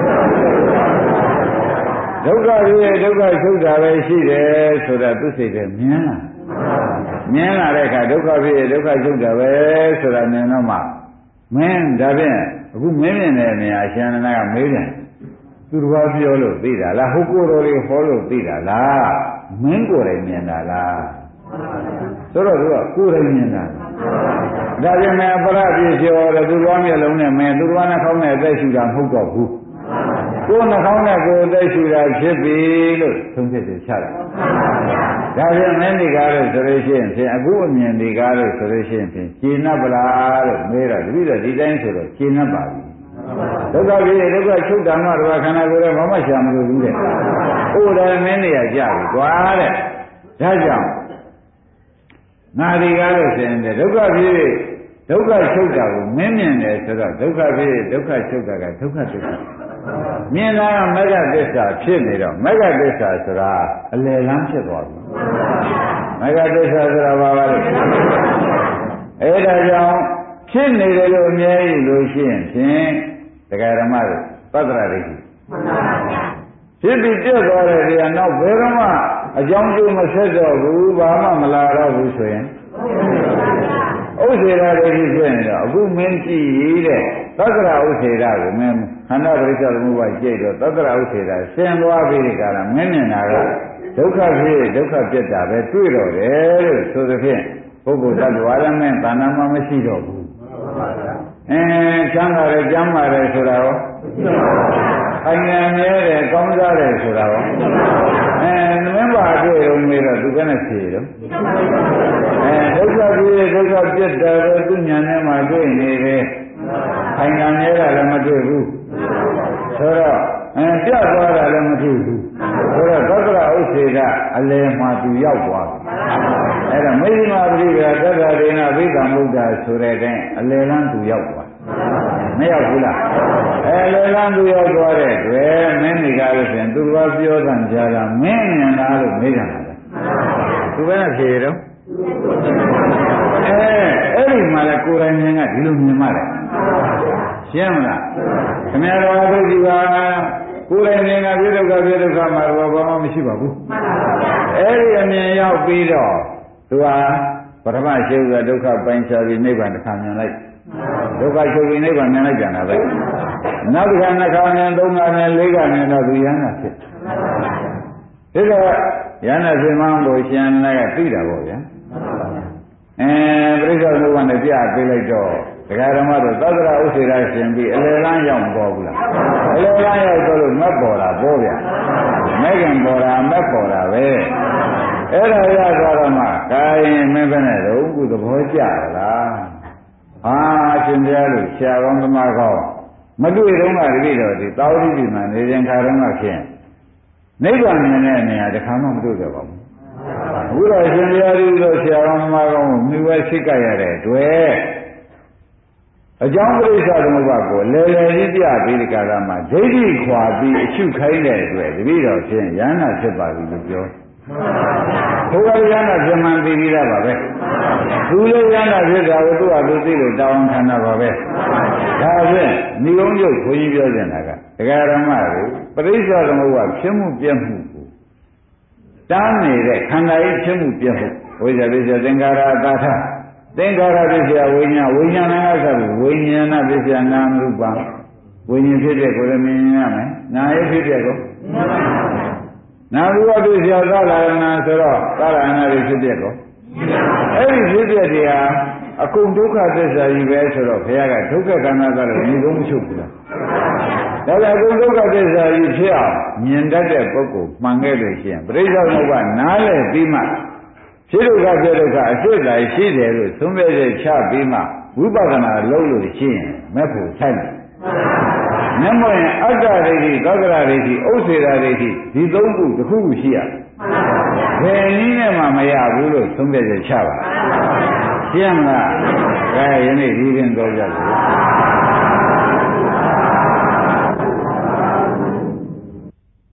ဒုက္ခဖြစ်ဒုက္ခချုပ်တာပဲရှိတယ်ဆိုတာသူစိတ်ထဲမြင်လာတဲ့အခါဒုက္ခဖြစ်ဒုက္ခချုပ်တာပဲဆိုတာမြင်တော့မှမင်းဒါဖြင့်အခုမင်းမြင်တဲ့နေရာရှင်နန္ဒကမေးတယ်သူတော်ဘာပြောလို့သိတာလားဟုတ်ကိုယ်တော်လေးဟောလို့သိတာလားမင်းကိုယ်တိုင်မြင်တာလားဆိုတော့သူကကိုယ်တိုင်မြင်တာဒါကြောင့်မအပရပြည့်ပြောတယ်သူတော်မျက်လုံးနဲ့မင်းသူတော်နှာခေါင်းနဲ့အသက်ရှူတာမဟုတ်တော့ဘူးကိုယ်နှာခေါင်းနဲ့ကိုယ်အသက်ရှူတာဖြစ်ပြီလို့သုံးချက်ချတာဒါကြောင့်မင်းဒီကားလို့ဆိုလို့ရှိရင်ဖြင့်အခုအမြင်ဒီကားလို့ဆိုလို့ရှိရင်ဖြင့်ရှင်း납ပလားလို့မေးတော့တပည့်တော်ဒီတိုင်းဆိုတော့ရှင်း납ပါပြီဒုက္ခဖြစ်ဒုက္ခချုပ်တာမှတော့ခန္ဓာကိုယ်ရဲ့ဘာမှရှာမလို့ဘူးတဲ့။ဟိုတယ်မင်းနေရကြပြီကွာတဲ့။ဒါကြောင့်ငါဒီကားလို့ဆိုရင်ဒုက္ခဖြစ်ဒုက္ခချုပ်တာကိုမင်းမြင်တယ်ဆိုတော့ဒုက္ခဖြစ်ဒုက္ခချုပ်တာကဒုက္ခဒုက္ခမြင်လာမဂ္ဂသစ္စာဖြစ်နေတော့မဂ္ဂသစ္စာဆိုတာအလယ်လမ်းဖြစ်သွားပြီ။မဂ္ဂသစ္စာဆိုတာဘာပါလဲ။အဲဒါကြောင့်ဖြစ်နေတယ်လို့အမြဲတမ်းလို့ရှိရင်ဖြင့်တရားဓမ္မတွေသတ္တရာတွေဖြစ်ပြီးပြတ်သွားတဲ့တရားနောက်ဘယ်တော့မှအကြောင်းကျိုးမဆက်တော့ဘူးဘာမှမလာတော့ဘူးဆိုရင်ဥစ္စေရာတွေဖြစ်နေတော့အခုမင်းကြည့်ရတဲ့သတ္တရာဥစ္စေရာကိုမင်းခန္ဓာပရိစ္ဆေသမုပ္ပါကြိတ်တော့သတ္တရာဥစ္စေရာဆင်းသွားပြီးဒီကရမင်းမြင်တာကဒုက္ခဖြစ်ဒုက္ခပြတ်တာပဲတွေ့တော့တယ်လို့ဆိုသဖြင့်ပုဂ္ဂိုလ်တ attva ရမင်းတဏ္ဍာမမရှိတော့ဘူးချမ်းသာတယ်ကျမ်းမာတယ်ဆိုတာရောအញ្ញံမြဲတယ်ကောင်းစားတယ်ဆိုတာရောမင်းပါတွေ့ရုံမေးတော့သူကနဲ့ဖြေတော့ဒုက္ခဖြစ်ဒုက္ခပြတ်တယ်သူညာနဲ့မှတွေ့နေတယ်အញ្ញံမြဲတာလည်းမတွေ့ဘူးဆိုတော့ပြတ်သွားတာလည်းမတွေ့ဘူးဆိုတော့သတ္တရဥစ္စေကအလယ်မှာသူရောက်သွားတယ်အဲ့ဒါမေဇိမာပရိက္ခသတ္တရေနဘိက္ခမုဒ္ဒဆိုတဲ့အတိုင်းအလယ်လမ်းသူရောက်သွားမရောက်ဘူးလားအလယ်လမ်းသူရောက်သွားတဲ့တွေ့မင်းဒီကားလို့ဆိုရင်သူကပြောတဲ့ကြားတာမင်းမြင်လားလို့မေးကြတာလေသူပဲဖြေတော့အဲ့ဒီမှာလဲကိုယ်တိုင်မြင်ကဒီလိုမြင်မှတယ်ရှင်းမလားခင်ဗျားတော်အထုပ်ကြီးပါကိုယ်တိုင်မြင်ကပြိဒုက္ခပြိဒုက္ခမှာတော့ဘာမှမရှိပါဘူးအဲ့ဒီအမြင်ရောက်ပြီးတော့သူဟာပထမရှိကဒုက္ခပိုင်းခြားပြီးနိဗ္ဗာန်တစ်ခါမြင်လိုက်ဒုက္ခချုပ်ပြီးနိဗ္ဗာန်မြင်လိုက်ကြတာပဲနောက်တစ်ခါနှစ်ခါမြင်သုံးခါမြင်လေးခါမြင်တော့သူရဟန္တာဖြစ်ဒါကယန္နာဖြစ်မှန်းကိုရှင်နာကသိတာပေါ့ဗျာပြိဿသမုပ္ပါဒ်နဲ့ပြပေးလိုက်တော့ဒကာဓမ္မတို့သတ္တရဥစ္စေရရှင်ပြီးအလယ်လမ်းရောက်ပေါ်ဘူးလားအလယ်လမ်းရောက်တော့လို့မက်ပေါ်တာပေါ့ဗျာမဲခင်ပေါ်တာမက်ပေါ်တာပဲအဲ့ဒါရသွားတော့မှကာရင်မင်းပဲနဲ့တော့ခုသဘောကျလားဟာရှင်ပြလို့ဆရာကောင်းသမားကောင်းမတွေ့တော့မှတတိတော်ဒီသာဝတိပြည်မှာနေရင်ခါတော့မှဖြင့်နိဗ္ဗာန်မြင်တဲ့နေရာတခါမှမတွေ့ကြပါဘူးအခုတော့ရှင်ပြလို့ဆရာကောင်းသမားကောင်းကိုမြှဝဲစိတ်ကြရတဲ့တွေ့အကြောင်းပြိဿသမုပ္ပါဒ်ကိုလဲလဲကြီးပြပြီးဒီကာလမှာဒိဋ္ဌိခွာပြီးအချုပ်ခိုင်းတဲ့အတွက်တတိတော်ဖြင့်ယန္နာဖြစ်ပါပြီလို့ပြောဘုရားယန္နာပြမှန်ပြီးသားပါပဲသူလည်းယန္နာဖြစ်တာကိုသူ့ဟာသူသိလို့တောင်းခံတာပါပဲဒါဖြင့်ဏိုံကျုပ်ခွန်ကြီးပြောနေတာကဒကာရမကိုပြိဿသမုပ္ပါဒ်ဖြစ်မှုပြည့်မှုကိုတားနေတဲ့ခန္ဓာရေးဖြစ်မှုပြည့်မှုဝိဇ္ဇာပိစ္ဆသင်္ခါရတာထသင်္ခါရပိစ္ဆဝိညာဝိညာဏကဆိုဝိညာဏပိစ္ဆနာမရူပံဝိညာဉ်ဖြစ်တဲ့ကိုယ်လည်းမြင်ရမယ်နာယဖြစ်တဲ့ကိုနာရူပပိစ္ဆသာလနာဆိုတော့သာလနာတွေဖြစ်တဲ့ကိုအဲ့ဒီဖြစ်တဲ့တွေဟာအကုန်ဒုက္ခသစ္စာကြီးပဲဆိုတော့ဘုရားကဒုက္ခခန္ဓာသလို့ဒီကုန်မချုပ်ဘူးလားဒါကဒုက္ခသစ္စာကြီးဖြစ်အောင်မြင်တတ်တဲ့ပုဂ္ဂိုလ်မှန်ခဲ့လို့ရှိရင်ပြိဿသမုပ္ပါဒ်နားလည်ပြီးမှဖြစ်ဒုက္ခဖြစ်ဒုက္ခအစစ်အတိုင်းရှိတယ်လို့သုံးပြချက်ချပြီးမှဝိပဿနာလုပ်လို့ရှိရင်မဲ့ဖို့ဆိုင်တယ်။မျက်မှောင်အတ္တဒိဋ္ဌိသက္ကရာဒိဋ္ဌိဥစ္စေရာဒိဋ္ဌိဒီသုံးခုတစ်ခုခုရှိရ။ဘယ်နည်းနဲ့မှမရဘူးလို့သုံးပြချက်ချပါ။ရှင်းမလား။ဒါယနေ့ဒီရင်တော်ကြတယ်။